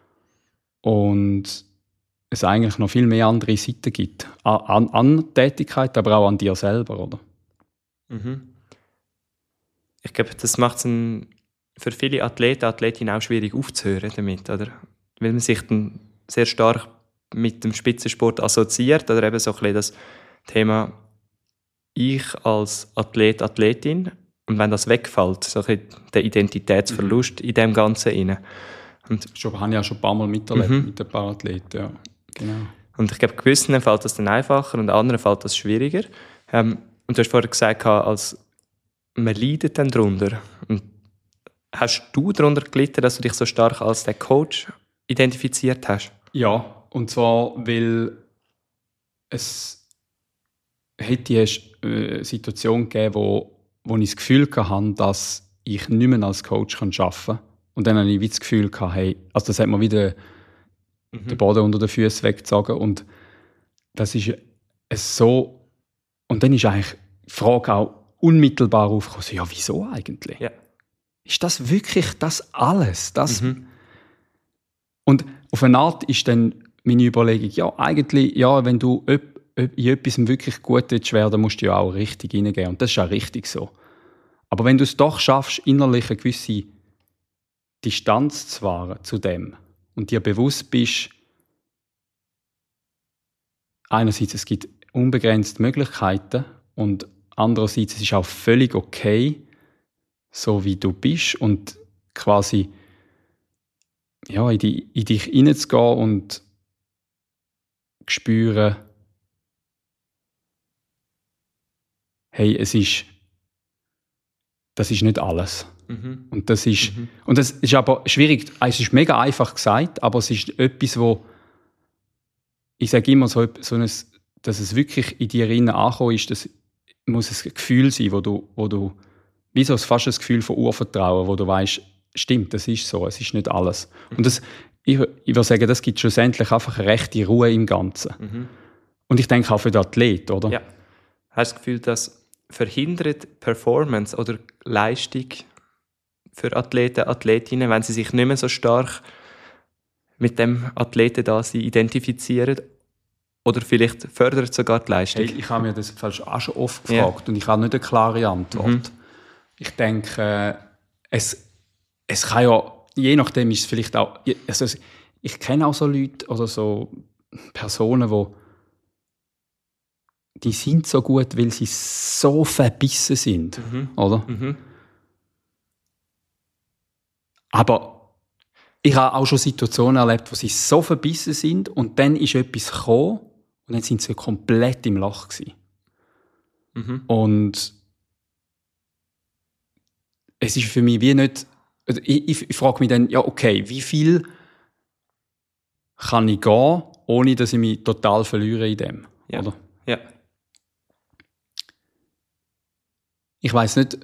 und es eigentlich noch viel mehr andere Seiten gibt. An, an Tätigkeit, aber auch an dir selber, oder? Mhm. Ich glaube, das macht es für viele Athleten, Athletinnen auch schwierig aufzuhören damit, oder? Weil man sich dann sehr stark mit dem Spitzensport assoziiert, oder eben so ein bisschen das Thema ich als Athlet, Athletin, und wenn das wegfällt, so ein bisschen der Identitätsverlust mhm. in dem Ganzen rein. Und das habe ich auch schon ein paar Mal miterlebt mhm. mit den Parathleten, ja. Genau. Und ich glaube, gewissen fällt das dann einfacher und anderen fällt das schwieriger. Ähm, und du hast vorher gesagt, als man leidet dann darunter. Und hast du darunter gelitten, dass du dich so stark als der Coach identifiziert hast? Ja, und zwar, weil es hätte eine Situation gegeben, wo, wo ich das Gefühl hatte, dass ich nicht mehr als Coach arbeiten kann. Und dann hatte ich wie das Gefühl, gehabt, hey, also das hat mir wieder mhm. den Boden unter den Füßen weggezogen. Und das ist es so. Und dann ist eigentlich die Frage auch unmittelbar aufgekommen, so, ja, wieso eigentlich? Ja. Ist das wirklich das alles? Das? Mhm. Und auf eine Art ist dann meine Überlegung, ja, eigentlich, ja, wenn du in etwas wirklich gut werden willst, dann musst du ja auch richtig reingehen. Und das ist auch richtig so. Aber wenn du es doch schaffst, innerlich eine gewisse Distanz zu wahren zu dem und dir bewusst bist, einerseits, es gibt unbegrenzte Möglichkeiten und andererseits, es ist auch völlig okay, so wie du bist und quasi ja, in, die, in dich hineinzugehen und spüren, hey, es ist, das ist nicht alles. Mhm. Und das ist, mhm. und das ist aber schwierig. Es ist mega einfach gesagt, aber es ist etwas, wo ich sage immer so, so ein, dass es wirklich in dir hinein angekommen ist, das muss ein Gefühl sein, wo du, wo du wie so fast ein Gefühl von Urvertrauen, wo du weißt, stimmt, das ist so, es ist nicht alles. Mhm. Und das, ich, ich würde sagen, das gibt schlussendlich einfach eine rechte Ruhe im Ganzen. Mhm. Und ich denke auch für den Athlet, oder? Ja. Hast du das Gefühl, dass verhindert Performance oder Leistung für Athleten, Athletinnen, wenn sie sich nicht mehr so stark mit dem Athleten da sind, identifizieren? Oder vielleicht fördert sogar die Leistung? Hey, ich habe mir das auch schon oft gefragt ja. und ich habe nicht eine klare Antwort. Mhm. Ich denke, es, es kann ja, je nachdem ist es vielleicht auch, also ich kenne auch so Leute oder so Personen, die die sind so gut, weil sie so verbissen sind, mhm. oder? Mhm. Aber ich habe auch schon Situationen erlebt, wo sie so verbissen sind und dann ist etwas gekommen und dann sind sie komplett im Loch gewesen. Mhm. Und es ist für mich wie nicht, ich, ich, ich frage mich dann, ja okay, wie viel kann ich gehen, ohne dass ich mich total verliere in dem, ja. oder? Ja. Ich weiss nicht,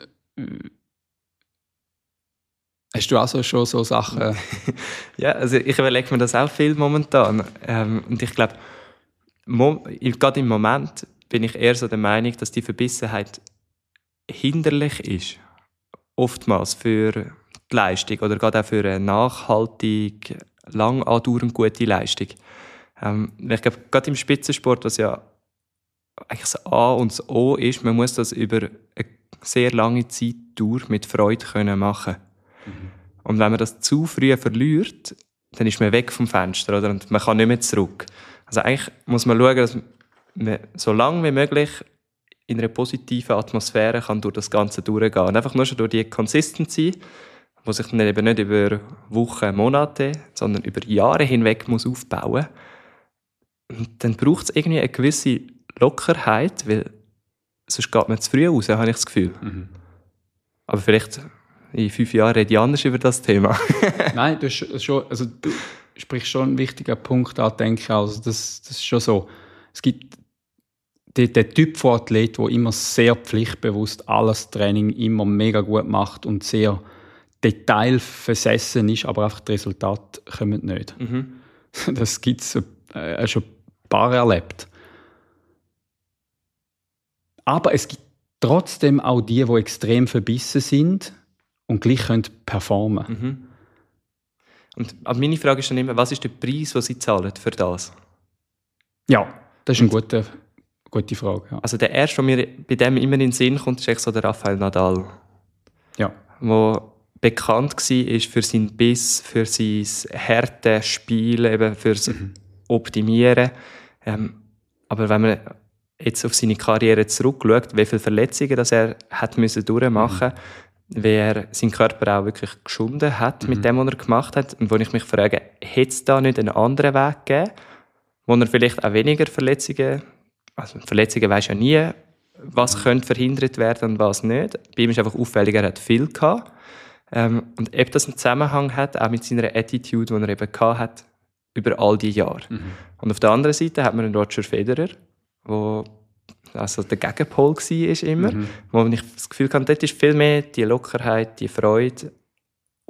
hast du auch so, schon so Sachen? Ja, also ich überlege mir das auch viel momentan. Ähm, und ich glaube, mo- gerade im Moment bin ich eher so der Meinung, dass die Verbissenheit hinderlich ist. Oftmals für die Leistung oder gerade auch für eine nachhaltig, lang andauernd gute Leistung. Ähm, ich glaube, gerade im Spitzensport, was ja eigentlich das A und das O ist, man muss das über eine sehr lange Zeit durch mit Freude können machen. Mhm. Und wenn man das zu früh verliert, dann ist man weg vom Fenster, oder? Und man kann nicht mehr zurück. Also eigentlich muss man schauen, dass man so lange wie möglich in einer positiven Atmosphäre kann durch das Ganze durchgehen. Und einfach nur schon durch die Consistency, die sich dann eben nicht über Wochen, Monate, sondern über Jahre hinweg muss aufbauen. Und dann braucht es irgendwie eine gewisse Lockerheit, weil sonst geht man zu früh raus, habe ich das Gefühl. Mhm. Aber vielleicht in fünf Jahren rede ich anders über das Thema. Nein, du, hast schon, also du sprichst schon einen wichtigen Punkt an, denke ich. Also das, das ist schon so. Es gibt den, den Typ von Athlet, der immer sehr pflichtbewusst alles Training immer mega gut macht und sehr detailversessen ist, aber einfach die Resultate kommen nicht. Mhm. Das gibt es äh, schon ein paar erlebt. Aber es gibt trotzdem auch die, die extrem verbissen sind und gleich können performen. Mhm. Und, aber meine Frage ist dann immer, was ist der Preis, den sie zahlen für das? Ja, das ist eine gute, gute Frage. Ja. Also der erste, der mir bei dem immer in den Sinn kommt, ist echt so der Rafael Nadal. Ja. Der bekannt war für seinen Biss, für sein harte Spiel, eben fürs mhm. Optimieren. Ähm, aber wenn man jetzt auf seine Karriere zurückschaut, wie viele Verletzungen das er hat müssen durchmachen musste, wie er seinen Körper auch wirklich geschunden hat mhm. mit dem, was er gemacht hat. Und wo ich mich frage, hätte es da nicht einen anderen Weg gegeben, wo er vielleicht auch weniger Verletzungen, also Verletzungen weisst ja nie, was mhm. könnte verhindert werden und was nicht. Bei ihm ist einfach auffällig, er hat viel gehabt. Ähm, und ob das einen Zusammenhang hat, auch mit seiner Attitude, die er eben gehabt hat, über all die Jahre. Mhm. Und auf der anderen Seite hat man einen Roger Federer, wo also der Gegenpol war immer, mhm. wo ich das Gefühl hatte, dort ist viel mehr die Lockerheit, die Freude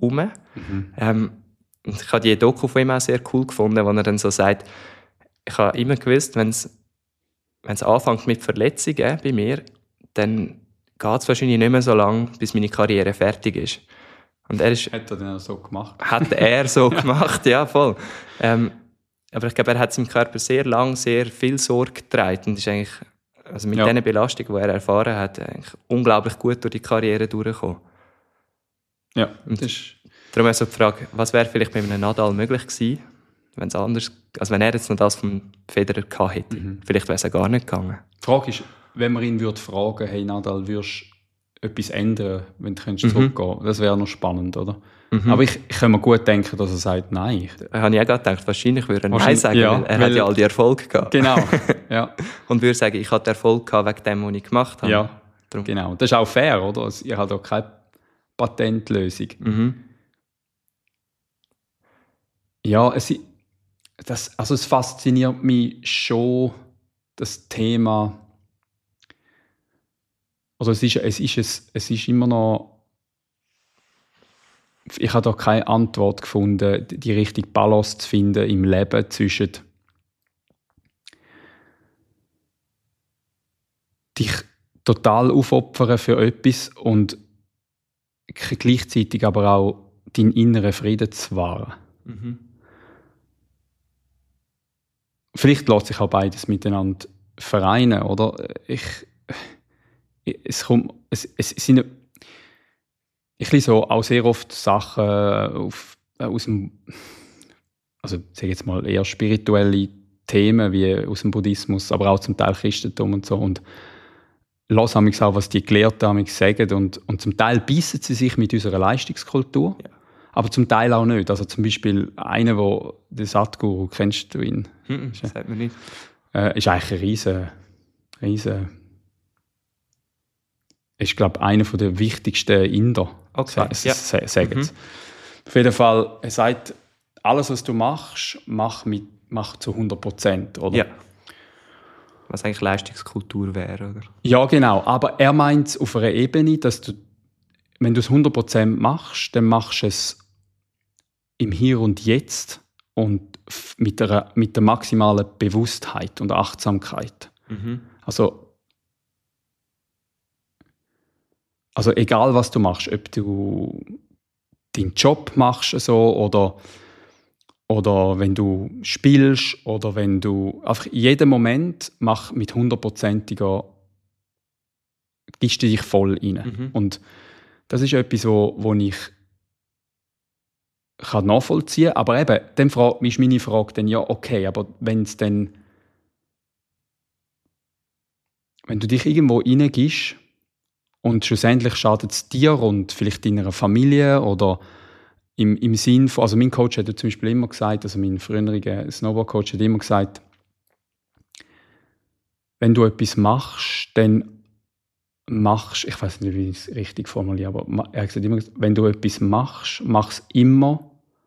um. Mhm. Ähm, ich habe die Doku von ihm auch sehr cool gefunden, wo er dann so sagt, ich habe immer gewusst, wenn es anfängt mit Verletzungen bei mir, dann geht es wahrscheinlich nicht mehr so lange, bis meine Karriere fertig ist. Und er ist, hat er dann auch so gemacht? Hat er so gemacht, ja, voll. Ähm, aber ich glaube, er hat seinem Körper sehr lang sehr viel Sorge getragen und ist eigentlich, also mit ja. den Belastungen, die er erfahren hat, eigentlich unglaublich gut durch die Karriere durchgekommen. Ja, und das ist... Darum also die Frage, was wäre vielleicht mit einem Nadal möglich gewesen, wenn es anders, also wenn er jetzt noch das vom Federer gehabt hätte. Mhm. Vielleicht wäre es ja gar nicht gegangen. Die Frage ist, wenn man ihn würde fragen, hey Nadal, würdest du etwas ändern, wenn du mhm. zurückgehen? Das wäre noch spannend, oder? Mhm. Aber ich, ich kann mir gut denken, dass er sagt Nein. Da habe ich auch gerade gedacht, wahrscheinlich würde er Nein sagen, ja, weil er weil, hat ja all die Erfolge gehabt. Genau, ja. Und würde sagen, ich hatte Erfolg gehabt wegen dem, was ich gemacht habe. Ja, Darum. Genau. Das ist auch fair, oder? Also, ich habe da keine Patentlösung. Mhm. Ja, es, das, also es fasziniert mich schon, das Thema. Also es ist, es ist, es, es ist immer noch. Ich habe da keine Antwort gefunden, die richtige Balance zu finden im Leben zwischen dich total aufopfern für etwas und gleichzeitig aber auch deinen inneren Frieden zu wahren. Mhm. Vielleicht lässt sich auch beides miteinander vereinen, oder? Ich, es kommt, es, es sind ich lese so auch sehr oft Sachen auf, aus dem, also sage jetzt mal eher spirituelle Themen wie aus dem Buddhismus, aber auch zum Teil Christentum und so und lasse auch, was die Gelehrten sagen und, und zum Teil beißen sie sich mit unserer Leistungskultur. Ja. Aber zum Teil auch nicht. Also zum Beispiel einer, der, der Sadhguru, kennst du ihn? Hm, das sagt man nicht. Äh, ist eigentlich ein riesen, riesen ist, glaube ich, einer der wichtigsten Inder. Okay. S- ja. Sagen mhm. Auf jeden Fall, er sagt, alles, was du machst, mach, mit, mach zu hundert Prozent. Oder? Ja. Was eigentlich Leistungskultur wäre, oder? Ja, genau. Aber er meint es auf einer Ebene, dass du, wenn du es hundert Prozent machst, dann machst du es im Hier und Jetzt und mit der, mit der maximalen Bewusstheit und Achtsamkeit. Mhm. Also, also egal, was du machst, ob du deinen Job machst so, oder, oder wenn du spielst oder wenn du einfach jeden Moment mach mit hundertprozentiger gibst du dich voll rein. Mhm. Und das ist etwas, wo, wo ich kann nachvollziehen, aber eben, dann frage, ist meine Frage dann, ja, okay, aber wenn es dann, wenn du dich irgendwo reingibst und schlussendlich schadet es dir und vielleicht deiner Familie oder im, im Sinn von, also mein Coach hat ja zum Beispiel immer gesagt, also mein früheriger Snowboard-Coach hat immer gesagt, wenn du etwas machst, dann machst, ich weiß nicht, wie ich es richtig formuliere, aber er hat gesagt immer, wenn du etwas machst, mach es immer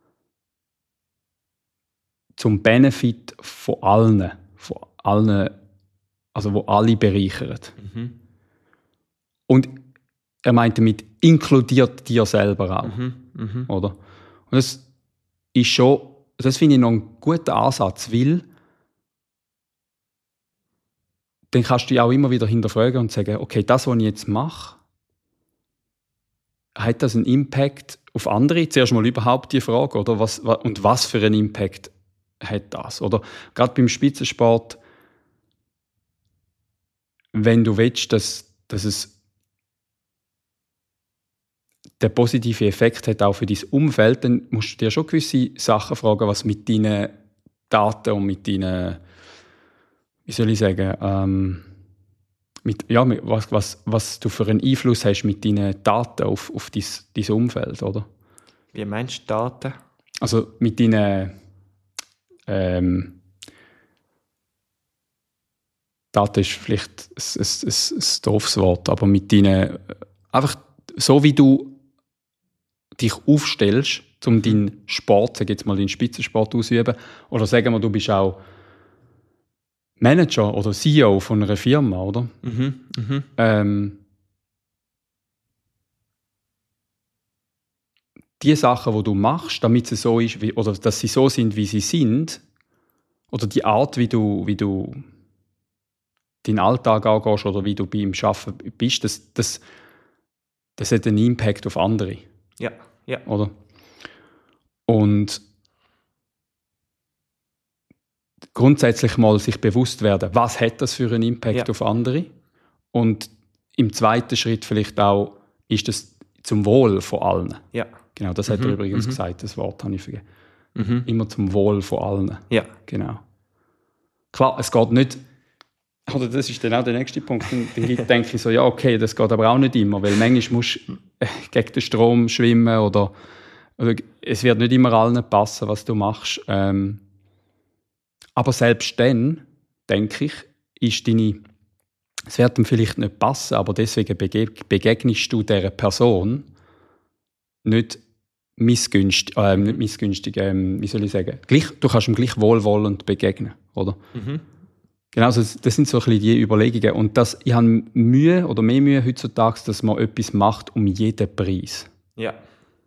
zum Benefit von allen, von allen, also wo alle bereichern. Mhm. Und er meint damit, inkludiert dir selber auch. Mhm. Mhm. Oder? Und das ist schon, das finde ich noch einen guten Ansatz, weil dann kannst du dich auch immer wieder hinterfragen und sagen, okay, das, was ich jetzt mache, hat das einen Impact auf andere? Zuerst mal überhaupt die Frage, oder? Was, und was für einen Impact hat das? Oder gerade beim Spitzensport, wenn du willst, dass, dass es den positiven Effekt hat auch für dein Umfeld, dann musst du dir schon gewisse Sachen fragen, was mit deinen Daten und mit deinen, wie soll ich sagen, ähm, mit, ja, mit, was, was, was du für einen Einfluss hast mit deinen Daten auf, auf dein, dein Umfeld, oder? Wie meinst du Daten? Also mit deinen ähm, Daten ist vielleicht ein, ein, ein, ein doofes Wort, aber mit deinen, einfach so wie du dich aufstellst, um deinen Sport, sag jetzt mal, deinen Spitzensport auszuüben, oder sagen wir, du bist auch Manager oder C E O von einer Firma, oder? Mhm, mh. ähm, die Sachen, die du machst, damit sie so ist, wie, oder dass sie so sind, wie sie sind, oder die Art, wie du, wie du deinen Alltag angehst oder wie du beim Arbeiten bist, das, das, das hat einen Impact auf andere. Ja, ja. Oder? Und grundsätzlich mal sich bewusst werden, was hat das für einen Impact Ja. auf andere? Und im zweiten Schritt vielleicht auch, ist das zum Wohl von allen? Ja. Genau, das hat Mhm, er übrigens mhm. gesagt, das Wort habe ich vergessen. Mhm. Immer zum Wohl von allen. Ja. Genau. Klar, es geht nicht, oder das ist dann auch der nächste Punkt, dann, dann denke ich so, ja okay, das geht aber auch nicht immer, weil manchmal musst du äh, gegen den Strom schwimmen oder, oder es wird nicht immer allen passen, was du machst. Ähm, aber selbst dann, denke ich, ist deine, es wird ihm vielleicht nicht passen, aber deswegen bege- begegnest du dieser Person nicht missgünstig, äh, nicht missgünstig, ähm, wie soll ich sagen, gleich, du kannst ihm gleich wohlwollend begegnen, oder? Mhm. Genau, also das sind so ein bisschen die Überlegungen. Und das, ich habe Mühe oder mehr Mühe heutzutage, dass man etwas macht um jeden Preis. Ja.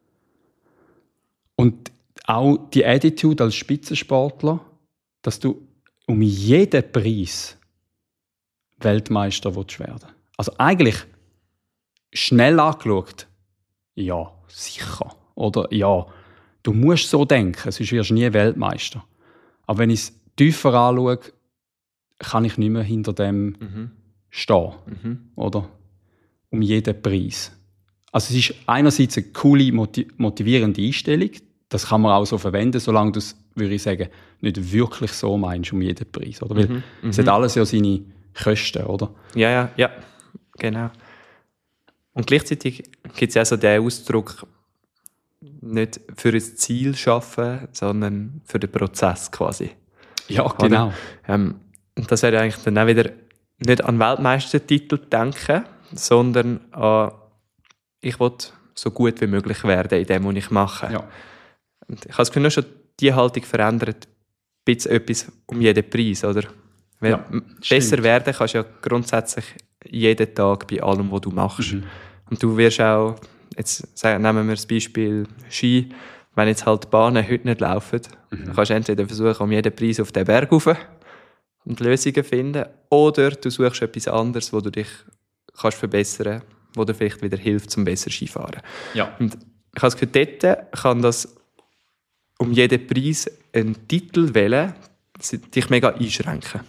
Und auch die Attitude als Spitzensportler, dass du um jeden Preis Weltmeister willst werden. Also eigentlich schnell angeschaut, ja, sicher. Oder ja, du musst so denken, sonst wirst du nie Weltmeister. Aber wenn ich es tiefer anschaue, kann ich nicht mehr hinter dem Mhm. stehen. Mhm. Oder? Um jeden Preis. Also es ist einerseits eine coole, motiv- motivierende Einstellung. Das kann man auch so verwenden, solange du es, würde ich sagen, nicht wirklich so meinst, um jeden Preis. Oder? Weil Mhm. es Mhm. hat alles ja seine Kosten, oder? Ja, ja, ja, genau. Und gleichzeitig gibt es ja so den Ausdruck, nicht für ein Ziel arbeiten, sondern für den Prozess quasi. Ja, genau. Ähm, und das wäre eigentlich dann auch wieder nicht an Weltmeistertitel denken, sondern an, ich will so gut wie möglich werden in dem, was ich mache. Ja. Und ich habe das Gefühl, nur schon die Haltung verändert ein bisschen etwas um jeden Preis, oder? Weil Ja, m- besser stimmt. werden kannst du ja grundsätzlich jeden Tag bei allem, was du machst. Mhm. Und du wirst auch, jetzt sagen, nehmen wir das Beispiel Ski, wenn jetzt halt die Bahnen heute nicht laufen, Mhm. dann kannst du entweder versuchen, um jeden Preis auf den Berg rauf und Lösungen finden, oder du suchst etwas anderes, wo du dich kannst verbessern, wo dir vielleicht wieder hilft, zum besser Skifahren. Ja. Und ich habe das Gefühl, dort kann das um jeden Preis einen Titel wählen, dich mega einschränken.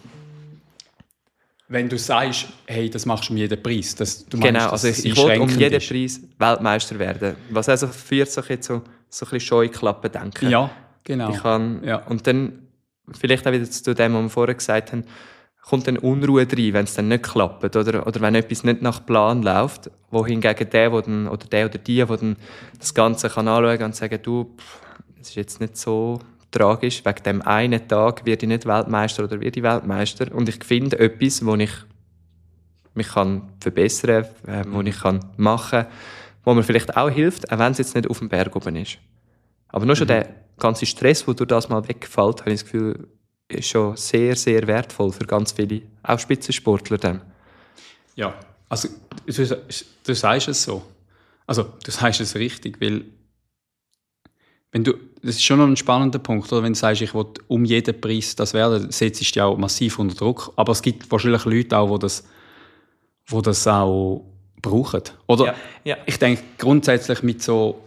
Wenn du sagst, hey, das machst du um jeden Preis, das, du Genau, meinst, also dass ich, es ich will um einschränkend jeden ist. Preis Weltmeister werden. Was also führt sich jetzt so, so ein bisschen Scheuklappen denken. Ja, genau. Ich kann, Ja. Und dann, vielleicht auch wieder zu dem, was wir vorher gesagt haben, kommt dann Unruhe rein, wenn es dann nicht klappt oder, oder wenn etwas nicht nach Plan läuft, wo hingegen der, wo dann, oder der oder die, der dann das Ganze kann anschauen kann und sagen, du, es ist jetzt nicht so tragisch, wegen dem einen Tag werde ich nicht Weltmeister oder werde ich Weltmeister und ich finde etwas, wo ich mich kann verbessern kann, äh, wo ich kann machen kann, wo mir vielleicht auch hilft, auch wenn es jetzt nicht auf dem Berg oben ist. Aber nur schon Mhm. der ganze Stress, der durch das mal wegfällt, habe ich das Gefühl, ist schon sehr, sehr wertvoll für ganz viele, auch Spitzensportler dann. Ja, also du, du sagst es so. Also du sagst es richtig, weil wenn du, das ist schon noch ein spannender Punkt, oder? Wenn du sagst, ich will um jeden Preis das werden, setzt du dich auch massiv unter Druck. Aber es gibt wahrscheinlich Leute auch, die das, die das auch brauchen. Oder Ja, ja. ich denke grundsätzlich mit so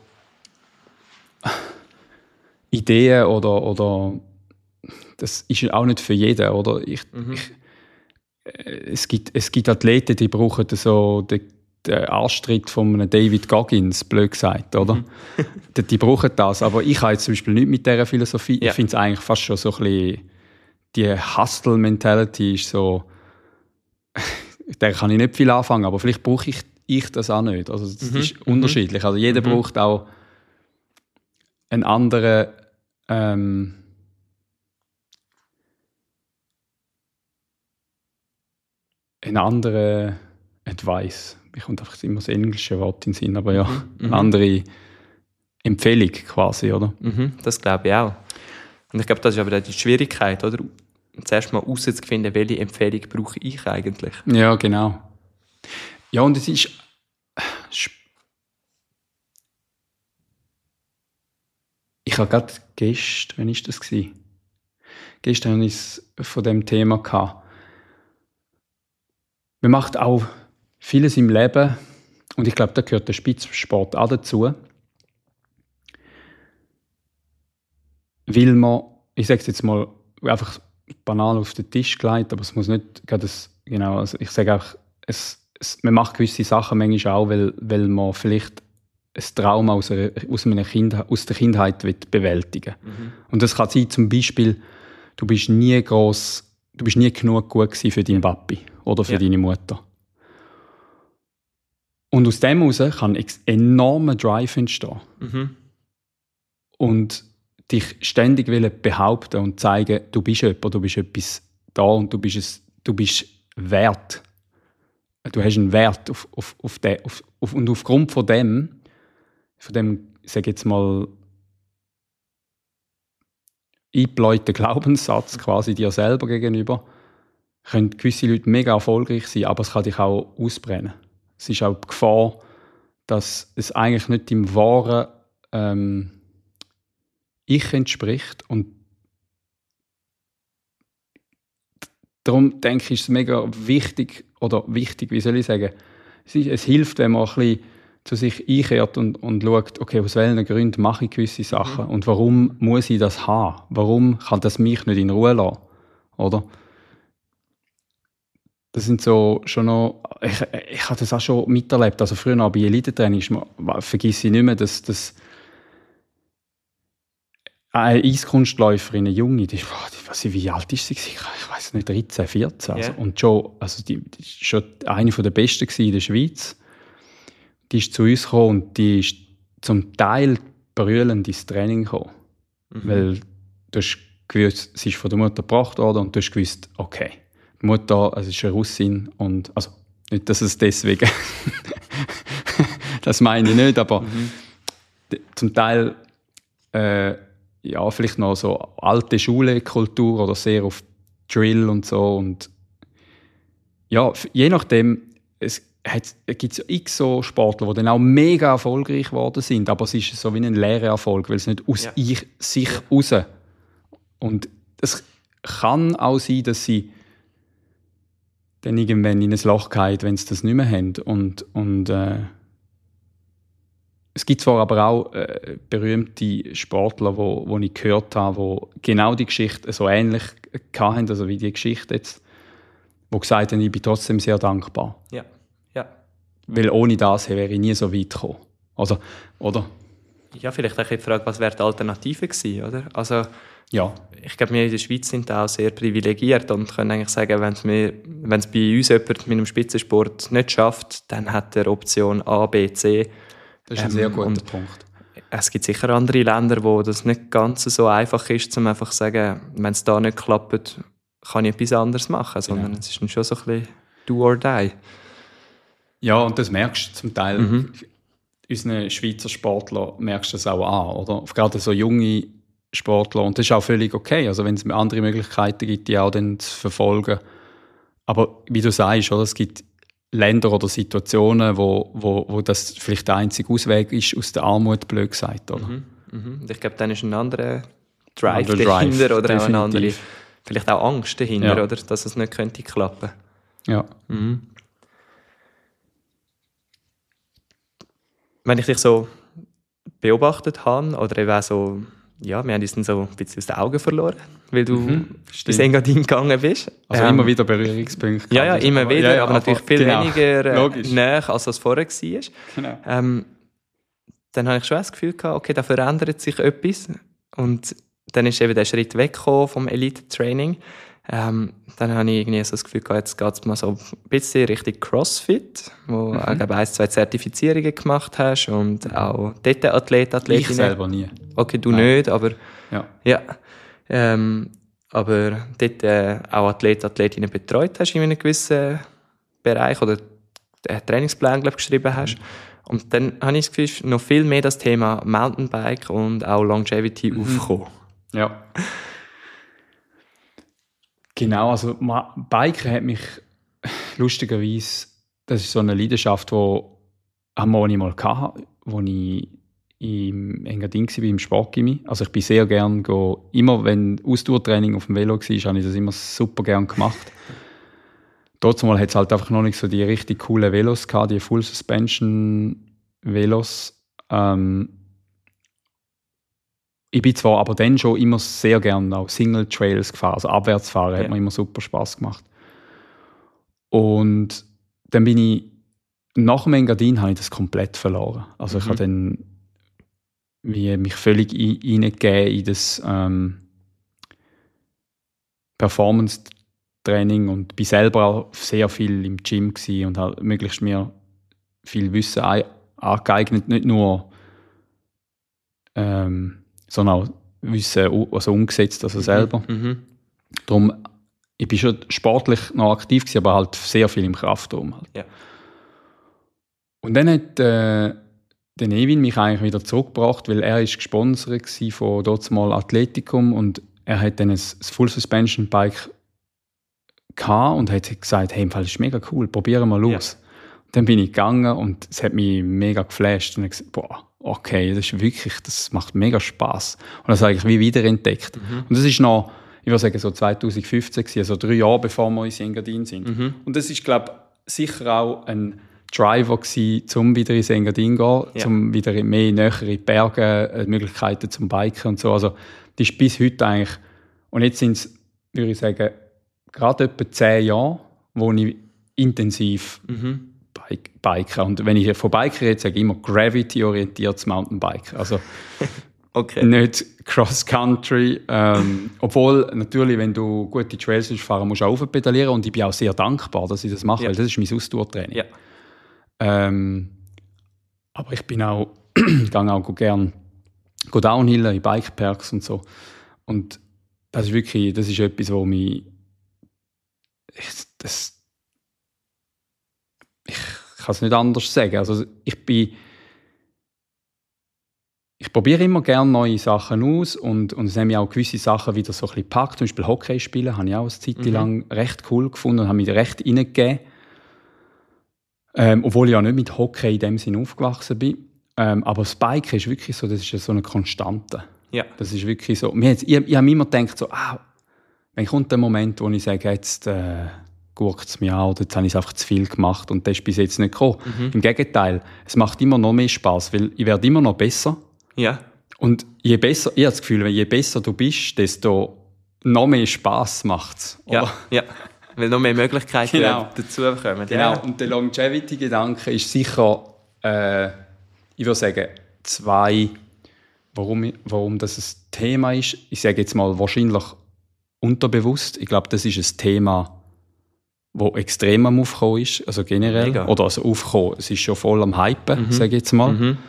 Ideen oder, oder das ist auch nicht für jeden, oder? Ich, Mhm. ich, es, gibt, es gibt Athleten, die brauchen so den, den Anstritt von einem David Goggins, blöd gesagt, oder? Mhm. die, die brauchen das, aber ich habe jetzt zum Beispiel nicht mit dieser Philosophie. Ja. Ich finde es eigentlich fast schon so ein bisschen, die Hustle-Mentality ist so, der kann ich nicht viel anfangen, aber vielleicht brauche ich, ich das auch nicht. Also das Mhm. ist unterschiedlich. Also jeder Mhm. braucht auch einen anderen ähm, einen anderen Advice. Mir kommt einfach immer das englische Wort in den Sinn, aber ja, Mhm. eine andere Empfehlung quasi, oder? Mhm, das glaube ich auch. Und ich glaube, das ist aber auch die Schwierigkeit, oder? Zuerst mal herauszufinden, welche Empfehlung brauche ich eigentlich. Ja, genau. Ja, und es ist ich habe gerade gestern, wann war das? Gestern hatte ich es von diesem Thema gehabt. Man macht auch vieles im Leben, und ich glaube, da gehört der Spitzensport auch dazu, weil man, ich sage es jetzt mal, einfach banal auf den Tisch gelegt, aber es muss nicht gerade das, genau, also ich sage auch, es, es, man macht gewisse Sachen manchmal auch, weil, weil man vielleicht ein Trauma aus, einer, aus, einer kind, aus der Kindheit will bewältigen will. Mhm. Und das kann sein, zum Beispiel, du bist nie gross, du bist nie genug gut gewesen für deinen Papi oder für ja. deine Mutter. Und aus dem heraus kann ein enormer Drive entstehen. Mhm. Und dich ständig behaupten und zeigen, du bist jemand, du bist etwas da und du bist, es, du bist wert. Du hast einen Wert auf, auf, auf den, auf, auf, und aufgrund von dem, von dem, ich sage jetzt mal, eingebläuten Glaubenssatz quasi dir selber gegenüber, können gewisse Leute mega erfolgreich sein, aber es kann dich auch ausbrennen. Es ist auch die Gefahr, dass es eigentlich nicht dem wahren ähm, Ich entspricht. Und darum denke ich, ist es mega wichtig, oder wichtig, wie soll ich sagen, es, ist, es hilft, wenn man ein bisschen zu sich einkehrt und, und schaut, okay, aus welchen Gründen mache ich gewisse Sachen mhm. und warum muss ich das haben? Warum kann das mich nicht in Ruhe lassen? Oder? Das sind so schon noch, ich, ich habe das auch schon miterlebt, also früher noch bei Elite-Training, vergesse ich nicht mehr, dass, dass eine Eiskunstläuferin, eine Junge, die, boah, die, was, wie alt ist sie? Ich weiß nicht, dreizehn, vierzehn. Yeah. Also, und schon, also die, die ist schon eine der Besten in der Schweiz. Die ist zu uns gekommen und die ist zum Teil brüllend ins Training gekommen. Mhm. Weil du hast gewusst, sie ist von der Mutter gebracht worden und du hast gewusst, okay, die Mutter, also ist eine Russin und, also nicht, dass es deswegen, das meine ich nicht, aber mhm. zum Teil, äh, ja, vielleicht noch so alte Schule-Kultur oder sehr auf Drill und so. Und ja, je nachdem, es gibt ja x so Sportler, die dann auch mega erfolgreich geworden sind, aber es ist so wie ein leerer Erfolg, weil es nicht aus ja. ich, sich ja. raus. Und es kann auch sein, dass sie dann irgendwann in ein Loch fallen, wenn sie das nicht mehr haben. Und, und äh, es gibt zwar aber auch äh, berühmte Sportler, wo, wo ich gehört habe, wo genau die Geschichte so ähnlich hatten, also wie die Geschichte jetzt, wo gesagt haben, ich bin trotzdem sehr dankbar. Ja, ja. Weil ohne das wäre ich nie so weit gekommen. Also, oder? Ja, vielleicht auch die Frage, was wäre die Alternative gewesen, oder? Also, ja. Ich glaube, wir in der Schweiz sind auch sehr privilegiert und können eigentlich sagen, wenn es, mir, wenn es bei uns jemand mit einem Spitzensport nicht schafft, dann hat er Option A, B, C. Das ist ein ähm, sehr guter Punkt. Es gibt sicher andere Länder, wo das nicht ganz so einfach ist, um einfach zu sagen, wenn es da nicht klappt, kann ich etwas anderes machen. Sondern genau. Es ist dann schon so ein bisschen do or die. Ja, und das merkst du zum Teil. Mhm. Unseren Schweizer Sportler merkst du das auch an. Oder? Gerade so junge Sportler. Und das ist auch völlig okay. Also wenn es andere Möglichkeiten gibt, die auch dann zu verfolgen. Aber wie du sagst, oder? Es gibt Länder oder Situationen, wo, wo, wo das vielleicht der einzige Ausweg ist aus der Armut, blöd gesagt. Oder? Mhm, mhm. Ich glaube, dann ist ein anderer Drive Andere dahinter Drive, oder definitiv. Auch eine andere, vielleicht auch Angst dahinter, ja. Oder? Dass es nicht könnte klappen. Ja. Mhm. Wenn ich dich so beobachtet habe, oder eben auch so, ja, wir haben uns dann so ein bisschen aus den Augen verloren, weil du mhm, bis Engadin gegangen bist. Also ähm, immer wieder Berührungspunkte. Ja, ja, immer wieder, ja, ja, aber, aber natürlich viel genau, weniger äh, näher, als das vorher war. Genau. Ähm, dann habe ich schon das Gefühl gehabt, okay, da verändert sich etwas. Und dann ist eben der Schritt weggekommen vom Elite-Training. Ähm, dann habe ich irgendwie so das Gefühl gehabt, jetzt geht es mal so ein bisschen Richtung CrossFit, wo mhm. du auch ein, zwei Zertifizierungen gemacht hast und mhm. auch dort Athlet, Athletinnen. Ich selber nie. Okay, du Nein. nicht, aber ja. ja. Ähm, aber dort äh, auch Athlet, Athletinnen betreut hast in einem gewissen Bereich oder einen Trainingsplan, glaube ich, geschrieben hast. Mhm. Und dann habe ich das Gefühl, noch viel mehr das Thema Mountainbike und auch Longevity mhm. aufgekommen. Ja. Genau, also Biken hat mich lustigerweise, das ist so eine Leidenschaft, die haben wir auch nicht mal gehabt, wo ich im Engadin war, im Sportgymnasium. Also ich bin sehr gerne, go, immer wenn Ausdauertraining auf dem Velo war, habe ich das immer super gerne gemacht. Dort hat es halt einfach noch nicht so die richtig coolen Velos gehabt, die Full Suspension Velos. Ähm, ich bin zwar aber dann schon immer sehr gerne auch Single Trails gefahren, also Abwärtsfahren, ja. Hat mir immer super Spass gemacht. Und dann bin ich, nach dem Engadin habe ich das komplett verloren. Also mhm. ich habe dann wie mich völlig hineingegeben in das ähm, Performance-Training und bin selber auch sehr viel im Gym gewesen und habe möglichst mir viel Wissen angeeignet, nicht nur ähm, sondern auch Wissen also umgesetzt, also selber. Mhm. Darum, ich bin schon sportlich noch aktiv gewesen, aber halt sehr viel im Kraftraum. Halt. Ja. Und dann hat äh, der Nevin mich eigentlich wieder zurückgebracht, weil er ist gesponsert war von dort mal Athletikum und er hat dann ein, ein Full Suspension Bike gehabt und hat gesagt, hey, im Fall ist mega cool, probieren wir los. Ja. Und dann bin ich gegangen und es hat mich mega geflasht und ich gesagt, boah, okay, das ist wirklich, das macht mega Spass. Und das habe ich wie wiederentdeckt. Mhm. Und das ist noch, ich würde sagen, so zwanzig fünfzehn gewesen, also drei Jahre bevor wir ins Engadin sind. Mhm. Und das ist, glaube ich, sicher auch ein Driver gewesen, um wieder ins Engadin zu gehen, ja. um wieder mehr näher in die Berge, Möglichkeiten zum Biken und so. Also das ist bis heute eigentlich, und jetzt sind es, würde ich sagen, gerade etwa zehn Jahre, wo ich intensiv mhm. Bike, Biken. Und wenn ich von Biken rede, sage ich immer Gravity-orientiertes Mountainbiken. Also okay. Nicht Cross-Country. Ähm, obwohl natürlich, wenn du gute Trails willst fahren, musst du auch pedalieren. Und ich bin auch sehr dankbar, dass ich das mache, ja. weil das ist mein Ausdauertraining. Ja. Ähm, aber ich bin auch, ich gehe auch gerne downhillen in Bikeparks und so. Und das ist wirklich, das ist etwas, wo mich, ich, das, ich kann es nicht anders sagen. Also ich bin, ich probiere immer gerne neue Sachen aus und, und es haben mich auch gewisse Sachen wieder so ein bisschen gepackt. Zum Beispiel Hockey spielen habe ich auch eine Zeit mhm. lang recht cool gefunden und habe mich recht reingegeben. Ähm, obwohl ich auch nicht mit Hockey in dem Sinne aufgewachsen bin. Ähm, aber das Biken ist wirklich so, das ist so eine Konstante. Ja. Das ist wirklich so. Ich, ich, ich habe immer gedacht, so, ah, wenn kommt der Moment, wo ich sage, jetzt äh, guckt es mich an oder jetzt habe ich es einfach zu viel gemacht und das ist bis jetzt nicht gekommen. Mhm. Im Gegenteil, es macht immer noch mehr Spass, weil ich werde immer noch besser. Ja. Und je besser, ich habe das Gefühl, je besser du bist, desto noch mehr Spass macht es. Ja, ja. Weil noch mehr Möglichkeiten genau. dazukommen. Genau, ja. Und der Longevity-Gedanke ist sicher, äh, ich würde sagen, zwei, warum, warum das ein Thema ist. Ich sage jetzt mal wahrscheinlich unterbewusst. Ich glaube, das ist ein Thema, das extrem am Aufkommen ist, also generell. Mega. Oder also aufkommen, es ist schon voll am Hypen, mhm. sage ich jetzt mal. Mhm.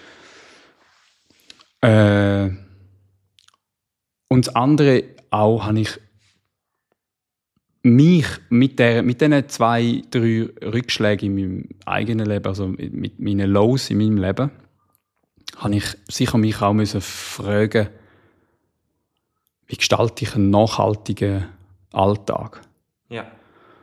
Äh, und das andere auch, habe ich mich mit, der, mit diesen zwei, drei Rückschlägen in meinem eigenen Leben, also mit, mit meinen Lows in meinem Leben, habe ich sicher mich auch müssen fragen, wie gestalte ich einen nachhaltigen Alltag? Ja.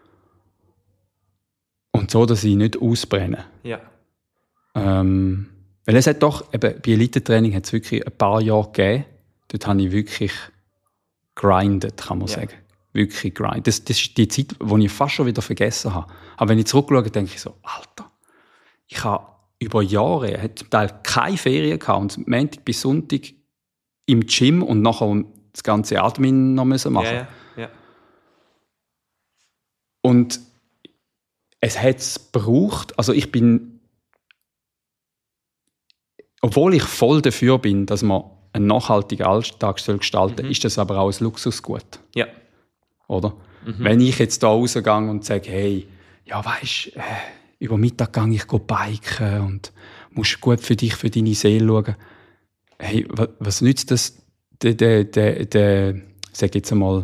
Und so, dass ich nicht ausbrenne. Ja. Ähm, weil es hat doch, eben, bei Elite-Training hat es wirklich ein paar Jahre gegeben, dort habe ich wirklich grindet, kann man ja. sagen. Wirklich grind. Das, das ist die Zeit, die ich fast schon wieder vergessen habe. Aber wenn ich zurückschaue, denke ich so, Alter, ich habe über Jahre, ich hatte zum Teil keine Ferien gehabt und Montag bis Sonntag im Gym und nachher das ganze Admin noch müssen machen. Ja, ja, ja. Und es hat es gebraucht, also ich bin, obwohl ich voll dafür bin, dass man einen nachhaltigen Alltag gestalten soll, mhm. ist das aber auch ein Luxusgut. Ja. Oder? Mhm. Wenn ich jetzt da rausgehe und sage, hey, ja weisst, äh, über Mittag gehe ich biken und musst gut für dich, für deine Seele schauen. Hey, was, was nützt das, der, der, der, der, sag jetzt einmal,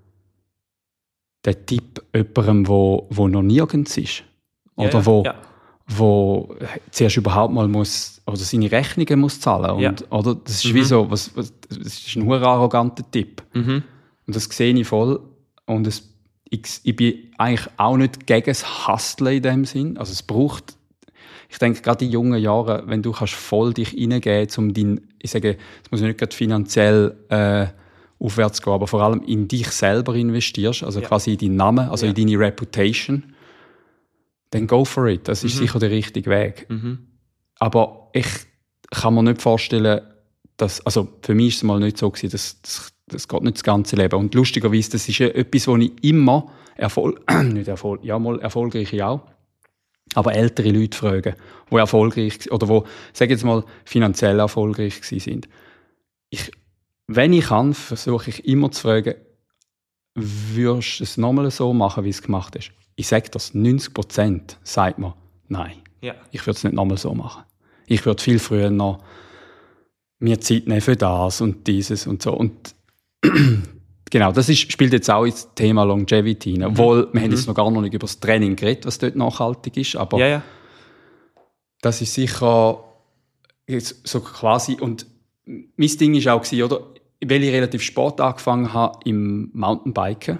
der Tipp jemandem, wo, wo noch nirgends ist? Oder ja, wo, ja. wo zuerst überhaupt mal muss, oder seine Rechnungen muss zahlen. Und, ja. oder? Das ist mhm. wie so, was, was, das ist ein hure arroganter Tipp. Mhm. Und das sehe ich voll. Und es, ich, ich bin eigentlich auch nicht gegen das Hustlen in dem Sinn. Also es braucht, ich denke, gerade in jungen Jahren, wenn du kannst voll dich reingeben, um dein, ich sage, es muss nicht gerade finanziell äh, aufwärts gehen, aber vor allem in dich selber investierst, also ja. quasi in deinen Namen, also ja. in deine Reputation, dann go for it. Das ist mhm. sicher der richtige Weg. Mhm. Aber ich kann mir nicht vorstellen, dass, also für mich ist es mal nicht so gewesen, dass, dass das geht nicht das ganze Leben. Und lustigerweise, das ist ja etwas, wo ich immer Erfolg, nicht Erfolg, ja mal erfolgreiche auch, aber ältere Leute fragen, die erfolgreich oder wo, sag jetzt mal, finanziell erfolgreich gewesen sind. Ich, wenn ich kann, versuche ich immer zu fragen, würdest du es nochmal so machen, wie du es gemacht hast? Ich sage das, neunzig Prozent sagt mir, nein, ja. ich würde es nicht nochmal so machen. Ich würde viel früher noch mir Zeit nehmen für das und dieses und so. Und genau, das ist, spielt jetzt auch ins Thema Longevity hinein. Mhm. Obwohl, wir mhm. haben jetzt noch gar noch nicht über das Training geredet, was dort nachhaltig ist. Aber ja, ja. das ist sicher jetzt so quasi. Und mein Ding war auch, oder, weil ich relativ spät angefangen habe im Mountainbiken.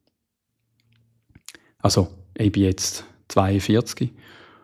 Also, ich bin jetzt zweiundvierzig.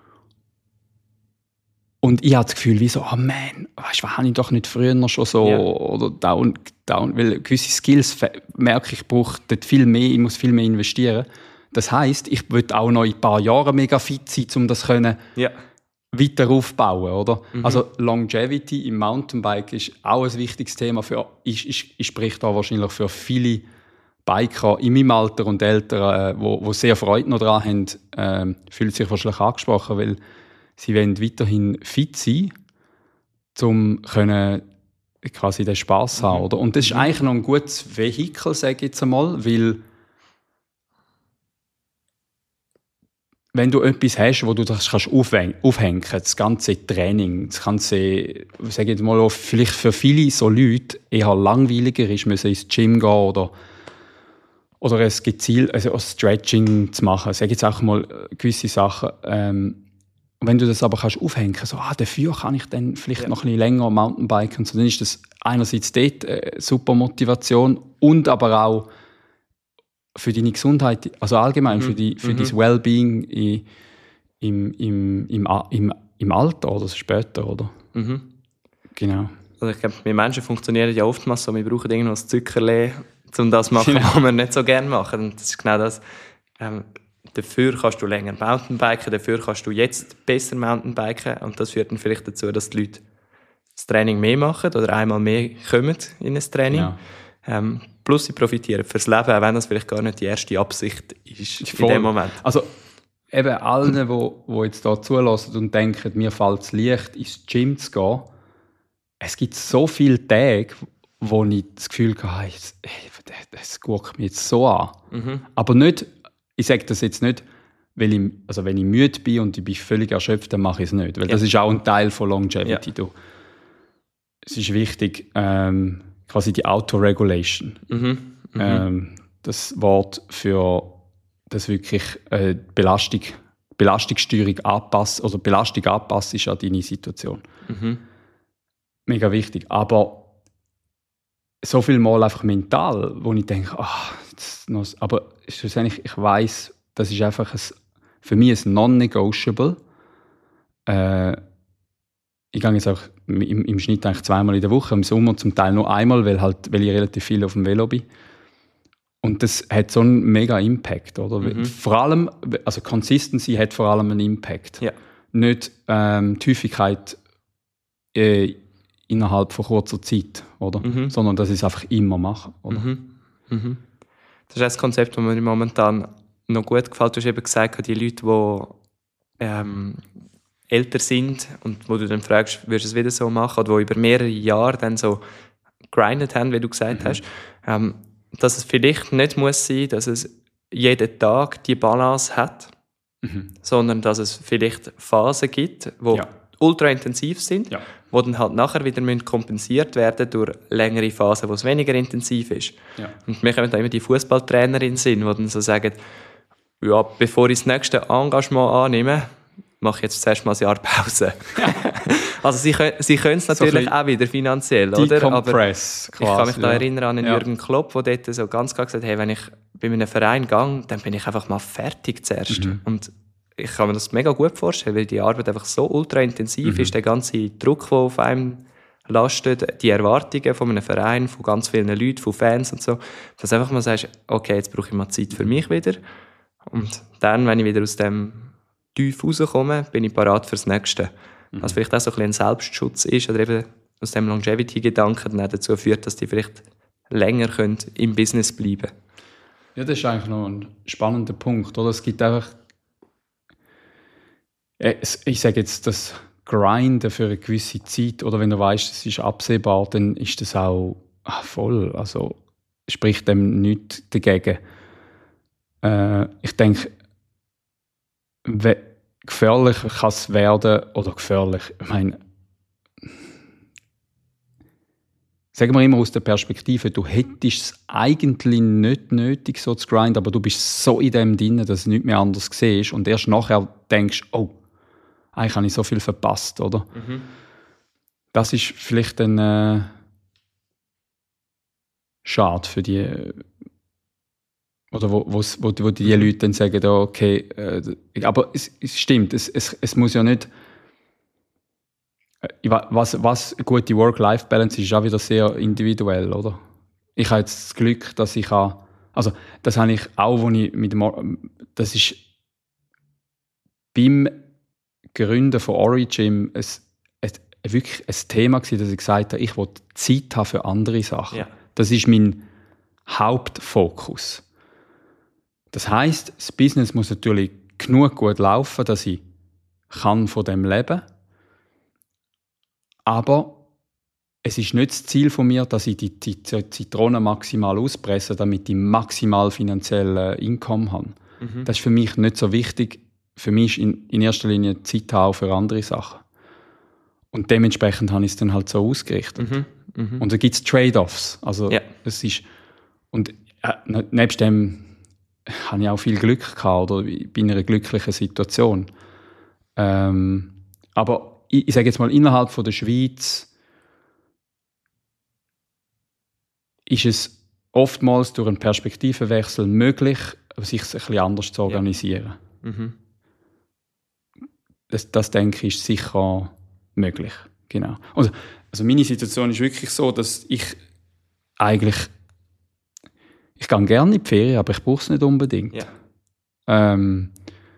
Und ich habe das Gefühl, wie so, oh man, weißt du, was habe ich doch nicht früher noch schon so, ja. oder down, down, weil gewisse Skills merke ich, brauche dort viel mehr, ich muss viel mehr investieren. Das heisst, ich will auch noch in ein paar Jahren mega fit sein, um das können ja. weiter aufbauen, oder? Mhm. Also Longevity im Mountainbike ist auch ein wichtiges Thema für, ich, ich, ich spreche da wahrscheinlich für viele Biker in meinem Alter und älter, äh, wo, wo sehr Freude noch daran haben, äh, fühlt sich wahrscheinlich angesprochen, weil sie wollen weiterhin fit sein, um können quasi den Spass haben, oder? Und das ist eigentlich noch ein gutes Vehikel, sage ich jetzt einmal, weil wenn du etwas hast, wo du das kannst aufhängen, aufhängen, das ganze Training, das ganze, sage ich jetzt mal, vielleicht für viele so Leute eher langweiliger ist, müssen ins Gym gehen oder oder es gezielt, also ein Stretching zu machen, sage jetzt auch mal gewisse Sachen. Ähm, wenn du das aber kannst aufhängen, so, ah, dafür kann ich dann vielleicht ja. noch ein bisschen länger Mountainbiken, so, dann ist das einerseits dort äh, super Motivation und aber auch für deine Gesundheit, also allgemein mhm. für, die, für mhm. dein Wellbeing im, im, im, im, im, im Alter oder später, oder? Mhm. Genau. Also ich glaube, wir Menschen funktionieren ja oftmals so, wir brauchen irgendwas Zuckerle, um das zu machen, genau. was wir nicht so gerne machen. Und das ist genau das. Ähm, dafür kannst du länger Mountainbiken, dafür kannst du jetzt besser Mountainbiken und das führt dann vielleicht dazu, dass die Leute das Training mehr machen oder einmal mehr kommen in ein Training. Ja. Ähm, plus sie profitieren fürs Leben, auch wenn das vielleicht gar nicht die erste Absicht ist Voll. in dem Moment. Also eben allen, die wo, wo jetzt hier zulassen und denken, mir fällt es leicht, ins Gym zu gehen, es gibt so viele Tage, wo ich das Gefühl habe, hey, das guckt mich jetzt so an. Mhm. Aber nicht, ich sage das jetzt nicht, weil ich, also wenn ich müde bin und ich bin völlig erschöpft, dann mache ich es nicht. Weil ja. das ist auch ein Teil von Longevity. Ja. Es ist wichtig, ähm, quasi die Autoregulation. Mhm. Mhm. Ähm, das Wort für das wirklich äh, Belastung, Belastungssteuerung anpassen, oder Belastung anpassen ist an deine Situation. Mhm. Mega wichtig. Aber so viel Mal einfach mental, wo ich denke, ach, das noch, aber schlussendlich, ich weiss, das ist einfach ein, für mich ein non-negotiable. Äh, ich gehe jetzt auch im, im Schnitt eigentlich zweimal in der Woche, im Sommer zum Teil nur einmal, weil, halt, weil ich relativ viel auf dem Velo bin. Und das hat so einen mega Impact, oder? Mhm. Vor allem, also Consistency hat vor allem einen Impact. Ja. Nicht ähm, die Häufigkeit äh, innerhalb von kurzer Zeit, oder? Mhm. Sondern dass ich es einfach immer mache, oder? Mhm. Mhm. Das ist ein Konzept, das mir momentan noch gut gefällt. Du hast eben gesagt, die Leute, die ähm, älter sind und wo du dann fragst, würdest du es wieder so machen, oder die über mehrere Jahre dann so grindet haben, wie du gesagt mhm. hast, ähm, dass es vielleicht nicht muss sein, dass es jeden Tag die Balance hat, mhm. sondern dass es vielleicht Phasen gibt, die ja. ultra intensiv sind, ja. die dann halt nachher wieder kompensiert werden durch längere Phasen, wo es weniger intensiv ist. Ja. Und wir kommen da immer die Fußballtrainerin sind, die dann so sagen, ja, bevor ich das nächste Engagement annehme, mache ich jetzt zuerst mal ein Jahr Pause. Also sie können, sie können es natürlich so auch wieder finanziell, oder? Aber ich kann mich da ja. erinnern an einen ja. Jürgen Klopp, der dort so ganz klar gesagt hat, hey, wenn ich bei einem Verein gehe, dann bin ich einfach mal fertig zuerst. Mhm. Und ich kann mir das mega gut vorstellen, weil die Arbeit einfach so ultra intensiv Mhm. ist, der ganze Druck, der auf einem lastet, die Erwartungen von einem Verein, von ganz vielen Leuten, von Fans und so, dass einfach mal sagst, okay, jetzt brauche ich mal Zeit für mich wieder. Und dann, wenn ich wieder aus dem Tief rauskomme, bin ich parat fürs Nächste. Mhm. Was vielleicht auch so ein bisschen ein Selbstschutz ist oder eben aus dem Longevity-Gedanken dann dazu führt, dass die vielleicht länger können im Business bleiben. Ja, das ist eigentlich noch ein spannender Punkt, oder? Es gibt einfach, ich sage jetzt, das Grinden für eine gewisse Zeit, oder wenn du weißt, es ist absehbar, dann ist das auch ach, voll, also spricht dem nichts dagegen. Äh, ich denke, we- gefährlich kann es werden, oder gefährlich, ich meine, sagen wir immer aus der Perspektive, du hättest es eigentlich nicht nötig, so zu grinden, aber du bist so in dem drin, dass du nichts mehr anders siehst und erst nachher denkst, oh, eigentlich habe ich so viel verpasst, oder? Mhm. Das ist vielleicht ein äh, schade für die, oder wo, wo, wo die Mhm. Leute dann sagen, okay, äh, aber es, es stimmt, es, es, es muss ja nicht, was, was gute Work-Life-Balance ist, ist auch wieder sehr individuell, oder? Ich habe jetzt das Glück, dass ich kann, also das habe ich auch, wo ich mit dem, das ist beim Gründen von Origin ein, ein, wirklich ein Thema gewesen, dass ich gesagt habe, ich will Zeit haben für andere Sachen. Ja. Das ist mein Hauptfokus. Das heisst, das Business muss natürlich genug gut laufen, dass ich kann von dem leben kann. Aber es ist nicht das Ziel von mir, dass ich die, die Zitrone maximal auspresse, damit ich maximal finanzielles Einkommen habe. Mhm. Das ist für mich nicht so wichtig. Für mich ist in, in erster Linie Zeit haben für andere Sachen. Und dementsprechend habe ich es dann halt so ausgerichtet. Mhm. Mhm. Und da gibt es Trade-offs. Also Ja. es ist, und äh, nebst dem habe ich auch viel Glück gehabt, oder ich bin in einer glücklichen Situation. Ähm, aber ich, ich sage jetzt mal, innerhalb von der Schweiz ist es oftmals durch einen Perspektivenwechsel möglich, sich ein bisschen anders zu organisieren. Ja. Mhm. Das, das denke ich, ist sicher möglich. Genau. Also, also meine Situation ist wirklich so, dass ich eigentlich ich gehe gerne in die Ferien, aber ich brauche es nicht unbedingt. Ja. Ähm,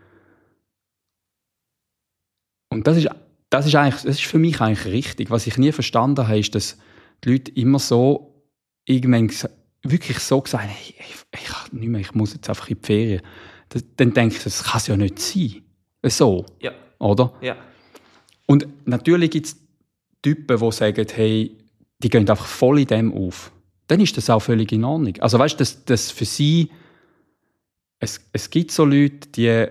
und das ist, das, ist eigentlich, das ist für mich eigentlich richtig. Was ich nie verstanden habe, ist, dass die Leute immer so irgendwann wirklich so gesagt haben, hey, ich, ich, nicht mehr, ich muss jetzt einfach in die Ferien. Das, dann denke ich, das kann es ja nicht sein. So. Ja. Oder? Ja. Und natürlich gibt es Typen, die sagen, hey, die gehen einfach voll in dem auf. Dann ist das auch völlig in Ordnung. Also weißt du, dass, dass für sie es, es gibt so Leute, die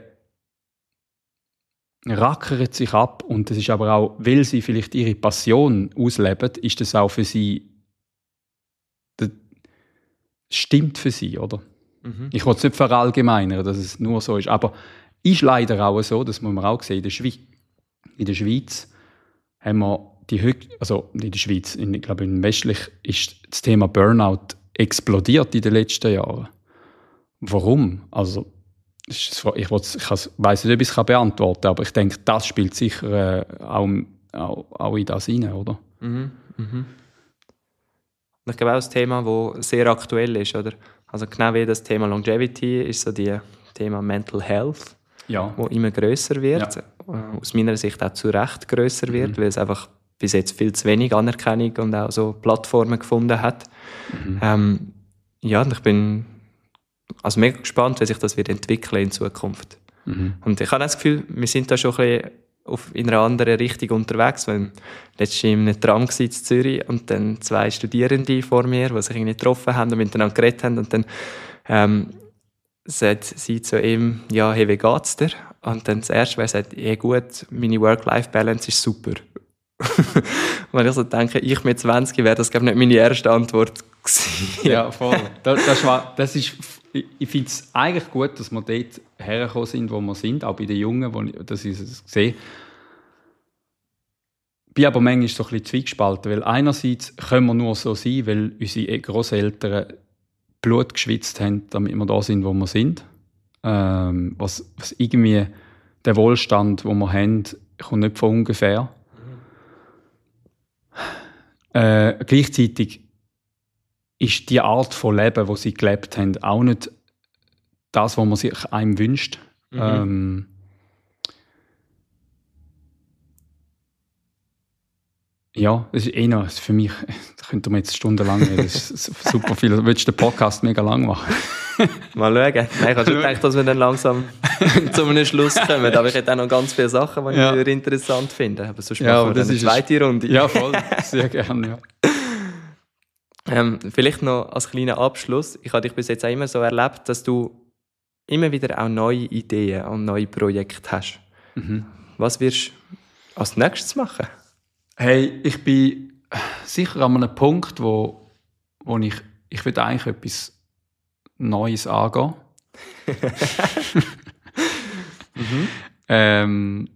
rackern sich ab und das ist aber auch, weil sie vielleicht ihre Passion ausleben, ist das auch für sie, das stimmt für sie, oder? Mhm. Ich will es nicht verallgemeinern, dass es nur so ist, aber ist leider auch so, das muss man auch sehen, in der Schweiz, in der Schweiz haben wir die Höch- also in der Schweiz, in, ich glaube in westlich, ist das Thema Burnout explodiert in den letzten Jahren. Warum? Also, ich, ich weiß nicht, ob ich es beantworten kann, aber ich denke, das spielt sicher äh, auch, auch, auch in das hinein, oder? Mhm. Mhm. Und ich glaube auch ein Thema, das sehr aktuell ist, oder? Also genau wie das Thema Longevity ist so das Thema Mental Health, Ja. wo immer grösser wird, Ja. aus meiner Sicht auch zu Recht grösser wird, Mhm. weil es einfach bis jetzt viel zu wenig Anerkennung und auch so Plattformen gefunden hat. Mhm. Ähm, ja, und ich bin also mega gespannt, wie sich das wird entwickeln in Zukunft. Mhm. Und ich habe das Gefühl, wir sind da schon ein bisschen auf, in einer anderen Richtung unterwegs. Weil letztens war ich in einem Tram in Zürich und dann zwei Studierende vor mir, die sich irgendwie getroffen haben und miteinander geredet haben. Und dann ähm, sagt sie zu ihm, ja, hey, wie geht's dir? Und dann das Erste, wer sagt, ja gut, meine Work-Life-Balance ist super. Wenn ich so denke, ich mit zwanzig wäre das, glaube ich, nicht meine erste Antwort gewesen. Ja, voll. Das, das, war, das ist, ich finde es eigentlich gut, dass wir dort hergekommen sind, wo wir sind, auch bei den Jungen, wo ich, dass ich es sehe. Ich bin aber manchmal so ein bisschen zwiegespalten, weil einerseits können wir nur so sein, weil unsere Grosseltern Blut geschwitzt haben, damit wir da sind, wo wir sind. Ähm, was, was irgendwie, der Wohlstand, den wir haben, kommt nicht von ungefähr. Mhm. Äh, gleichzeitig ist die Art von Leben, die sie gelebt haben, auch nicht das, was man sich einem wünscht. Mhm. Ähm, ja, das ist eh noch, für mich, da könnte man jetzt stundenlang reden, das ist super viel. Du willst den Podcast mega lang machen? Mal schauen. Nein, ich habe schon gedacht, dass wir dann langsam zu einem Schluss kommen. Aber ich hätte auch noch ganz viele Sachen, die ja. ich interessant finde. Aber sonst ja, machen wir dann eine zweite Runde. Ja, voll. Sehr gerne, ja. Ähm, vielleicht noch als kleiner Abschluss. Ich habe dich bis jetzt auch immer so erlebt, dass du immer wieder auch neue Ideen und neue Projekte hast. Mhm. Was wirst du als nächstes machen? Hey, ich bin sicher an einem Punkt, wo, wo ich, ich will eigentlich etwas Neues angehen. mhm. ähm,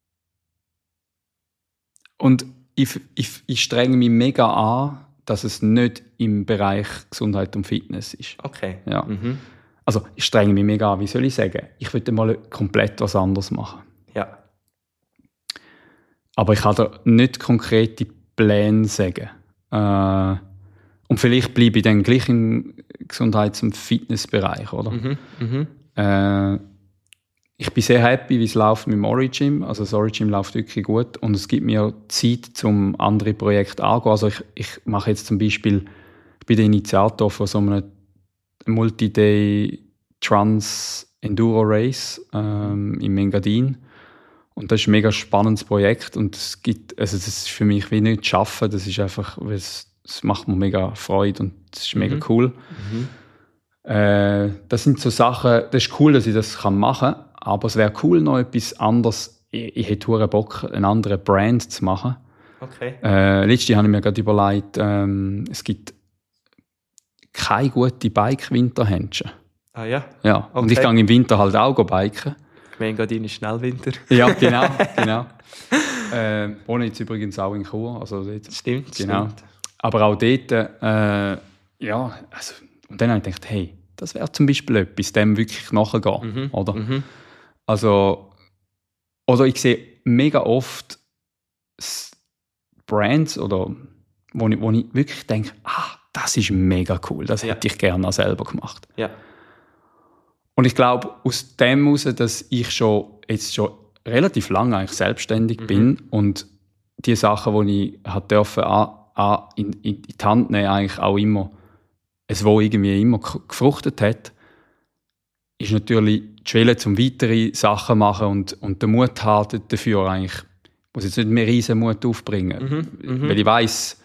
und ich, ich, ich strenge mich mega an, dass es nicht im Bereich Gesundheit und Fitness ist. Okay. Ja. Mhm. Also ich strenge mich mega an, wie soll ich sagen? Ich würde mal komplett was anderes machen. Ja. Aber ich kann da nicht konkrete Pläne sagen. Äh, und vielleicht bleibe ich dann gleich im Gesundheits- und Fitnessbereich, oder? Mhm. Mhm. Äh, ich bin sehr happy, wie es läuft mit dem Origym. Also das Origym läuft wirklich gut und es gibt mir Zeit, um andere Projekte anzugehen. Also ich, ich mache jetzt zum Beispiel, ich bin der Initiator von so einem Multi-Day Trans Enduro Race ähm, in Engadin. Und das ist ein mega spannendes Projekt und es gibt, also das ist für mich wie nicht zu arbeiten, das ist einfach, es, es macht mir mega Freude und es ist mega mhm. cool. Mhm. Äh, das sind so Sachen, das ist cool, dass ich das machen kann, aber es wäre cool, noch etwas anderes, ich, ich hätte verdammt Bock, eine andere Brand zu machen. Okay. Äh, letztens habe ich mir gerade überlegt, ähm, es gibt keine guten Bike-Winterhändchen. Ah ja? Ja, okay. Und ich gehe im Winter halt auch biken. Engadin ist Schnellwinter. Ja, genau, genau. äh, wohne jetzt übrigens auch in Chur. Also dort, stimmt, genau. stimmt. Aber auch dort, äh, ja, also, und dann habe ich gedacht, hey, das wäre zum Beispiel etwas, dem wirklich nachgehen, mhm. oder? Mhm. Also, oder ich sehe mega oft Brands, oder, wo, ich, wo ich wirklich denke, ah, das ist mega cool, das ja. hätte ich gerne auch selber gemacht. Ja. Und ich glaube, aus dem heraus, dass ich schon, jetzt schon relativ lange eigentlich selbstständig mhm. bin und die Sachen, die ich hat dürfen, an, an, in, in die Hand nehmen, eigentlich auch immer, es wo irgendwie immer gefruchtet hat, ist natürlich die Schwelle, um weitere Sachen zu machen und, und den Mut haben dafür eigentlich, ich muss jetzt nicht mehr riesen Mut aufbringen, mhm. weil ich weiss,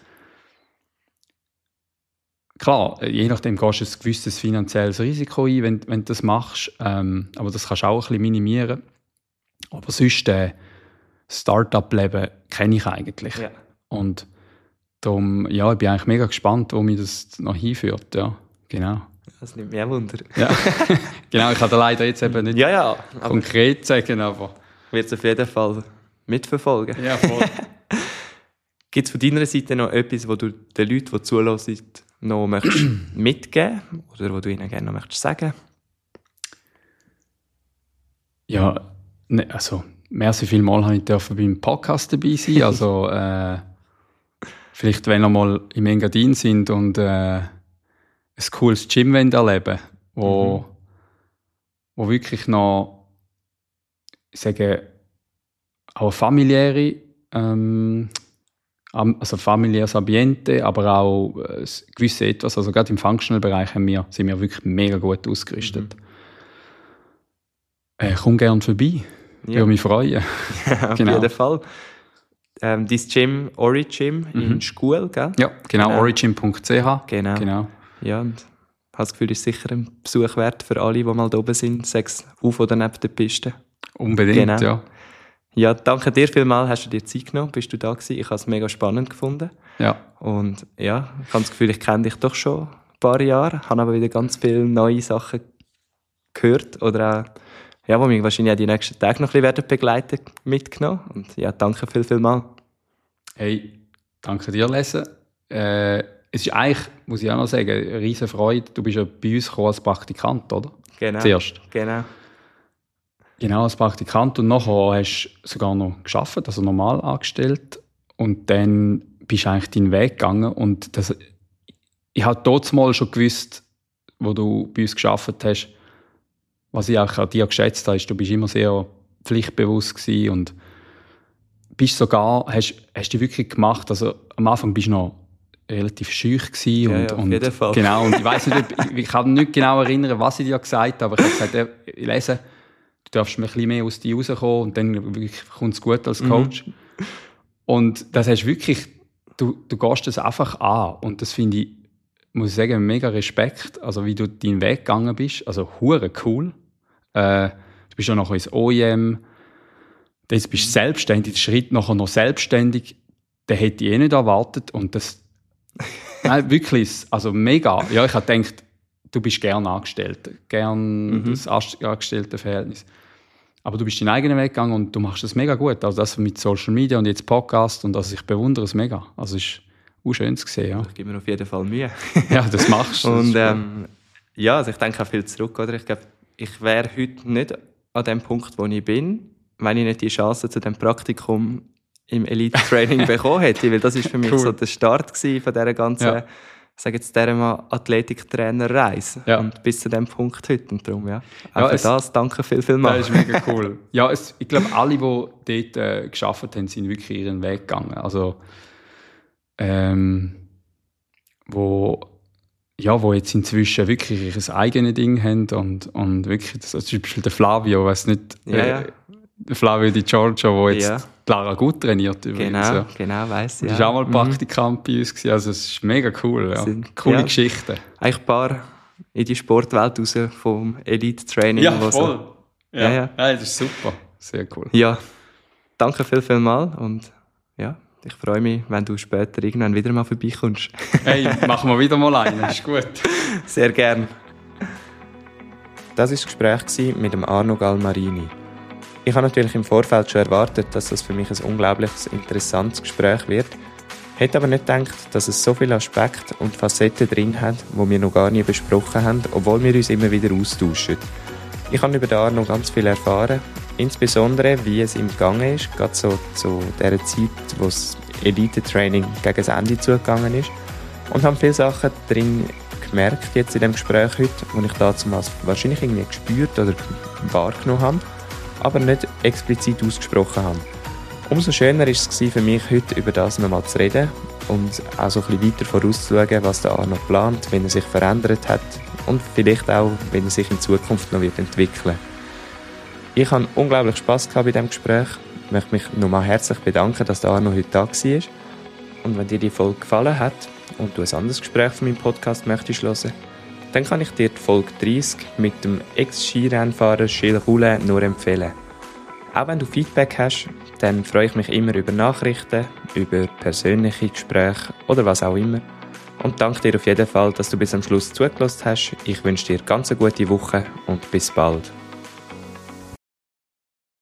klar, je nachdem gehst du ein gewisses finanzielles Risiko ein, wenn, wenn du das machst. Ähm, aber das kannst du auch ein bisschen minimieren. Aber sonst, äh, Start-up-Leben kenne ich eigentlich. Ja. Und darum, ja, ich bin eigentlich mega gespannt, wo mich das noch hinführt. Ja, genau. Das nimmt mich auch Wunder. Ja. Genau, ich kann da leider jetzt eben nicht ja, ja, konkret sagen, aber... Ich werde es auf jeden Fall mitverfolgen. Ja, voll. Gibt es von deiner Seite noch etwas, wo du den Leuten, die zulassen, noch möchtest mitgeben oder wo du ihnen gerne noch möchtest sagen? Ja, ne, also merci vielmals habe ich dürfen beim Podcast dabei sein. Also äh, vielleicht, wenn ihr mal im Engadin sind und äh, ein cooles Gym erleben, wo, mhm. wo wirklich noch, ich sage, auch eine familiäre ähm, also familiäres Ambiente, aber auch äh, gewisse etwas, also gerade im Functional-Bereich haben wir, sind wir wirklich mega gut ausgerüstet. Mhm. Äh, komm gerne vorbei, ja. Würde mich freuen. Ja, auf genau. jeden Fall. Ähm, dein Gym, Origym mhm. in Schkuhl, gell? Ja, genau, genau. origym punkt c h. Genau. genau. Ja, und ich habe das Gefühl, es ist sicher ein Besuch wert für alle, die mal da oben sind, sechs auf oder neben der Piste. Unbedingt, genau. ja. Ja, danke dir vielmals, hast du dir Zeit genommen, bist du da gewesen. Ich habe es mega spannend gefunden. Ja. Und ja, ich habe das Gefühl, ich kenne dich doch schon ein paar Jahre, habe aber wieder ganz viele neue Sachen gehört oder auch, ja, die mich wahrscheinlich auch die nächsten Tage noch ein bisschen begleiten mitgenommen. Und ja, danke viel, viel mal. Hey, danke dir, Lesen. Äh, es ist eigentlich, muss ich auch noch sagen, eine riesen Freude. Du bist ja bei uns gekommen als Praktikant, oder? Genau. Zuerst. Genau. Genau, als Praktikant. Und nachher hast du sogar noch gearbeitet, also normal angestellt. Und dann bist du eigentlich deinen Weg gegangen. Und das, ich habe dort mal schon gewusst, wo du bei uns gearbeitet hast, was ich auch an dir geschätzt habe, ist, du bist immer sehr pflichtbewusst gewesen und bist sogar, hast, hast du wirklich gemacht, also am Anfang bist du noch relativ schüch gewesen. Ja, und, ja, auf und, jeden Fall. Genau, und ich weiss nicht, ich, ich kann mich nicht genau erinnern, was ich dir gesagt habe, aber ich habe gesagt, ich lese, du darfst mir ein bisschen mehr aus dir rauskommen und dann kommt es gut als Coach. Mhm. Und das hast wirklich, du, du gehst das einfach an und das finde ich, muss ich sagen, mega Respekt, also wie du deinen Weg gegangen bist, also hure cool. Äh, du bist ja nachher ins O I M, jetzt bist du selbstständig, der Schritt nachher noch selbstständig, den hätte ich eh nicht erwartet und das, nein, wirklich, also mega. Ja, ich habe gedacht, du bist gern angestellt, gern mhm. das Angestelltenverhältnis. Aber du bist deinen eigenen Weg gegangen und du machst das mega gut, also das mit Social Media und jetzt Podcast und also ich bewundere es mega, also es ist auch schön zu sehen, ja. Ich gebe mir auf jeden Fall Mühe. Ja, das machst du. Und ähm, ja, also ich denke auch viel zurück, oder? Ich glaube, ich wäre heute nicht an dem Punkt, wo ich bin, wenn ich nicht die Chance zu dem Praktikum im Elite-Training bekommen hätte, weil das ist für mich cool. So der Start gewesen von dieser ganzen, ja. sage jetzt dieser mal Athletiktrainer-Reise ja. Und bis zu dem Punkt heute und darum, ja. Auch ja, für es, das danke viel, viel mal. Das ist mega cool. Ja, es, ich glaube, alle, die dort äh, gearbeitet haben, sind wirklich ihren Weg gegangen. Also ähm, wo ja, wo jetzt inzwischen wirklich ihr eigenes Ding haben und, und wirklich, das ist zum Beispiel der Flavio, weiss nicht, ja, ja. Äh, der Flavio Di Giorgio, der jetzt ja. Lara gut trainiert übrigens. Genau, ja. genau, weiss ich. Ja. Du warst auch mal Praktikant mhm. bei uns gewesen, also es ist mega cool, ja. Sind, coole ja, Geschichten. Eigentlich ein paar in die Sportwelt raus vom Elite-Training. Ja, voll. So. Ja. Ja, ja. ja, das ist super, sehr cool. Ja, danke viel, viel mal und ja, ich freue mich, wenn du später irgendwann wieder mal vorbeikommst. Hey, machen wir wieder mal einen, ist gut. Sehr gern. Das war das Gespräch mit dem Arno Galmarini. Ich habe natürlich im Vorfeld schon erwartet, dass das für mich ein unglaublich interessantes Gespräch wird. Hätte aber nicht gedacht, dass es so viele Aspekte und Facetten drin hat, die wir noch gar nie besprochen haben, obwohl wir uns immer wieder austauschen. Ich habe über den Arno ganz viel erfahren, insbesondere wie es ihm gegangen ist, gerade so zu der Zeit, wo das Elite-Training gegen das Ende zugegangen ist. Und habe viele Sachen drin gemerkt jetzt in dem Gespräch heute, die ich damals wahrscheinlich irgendwie gespürt oder wahrgenommen habe, aber nicht explizit ausgesprochen habe. Umso schöner war es für mich, heute über das nochmal zu reden und auch so ein bisschen weiter vorauszuschauen, was der Arno plant, wenn er sich verändert hat und vielleicht auch, wenn er sich in Zukunft noch wird entwickeln. Ich hatte unglaublich Spass gehabt bei diesem Gespräch. Ich möchte mich nochmal herzlich bedanken, dass der Arno heute da war. Und wenn dir die Folge gefallen hat und du ein anderes Gespräch von meinem Podcast möchtest hören, dann kann ich dir die Folge dreißig mit dem Ex-Skirennfahrer Gilles Roulet nur empfehlen. Auch wenn du Feedback hast, dann freue ich mich immer über Nachrichten, über persönliche Gespräche oder was auch immer. Und danke dir auf jeden Fall, dass du bis am Schluss zugelassen hast. Ich wünsche dir ganz eine gute Woche und bis bald.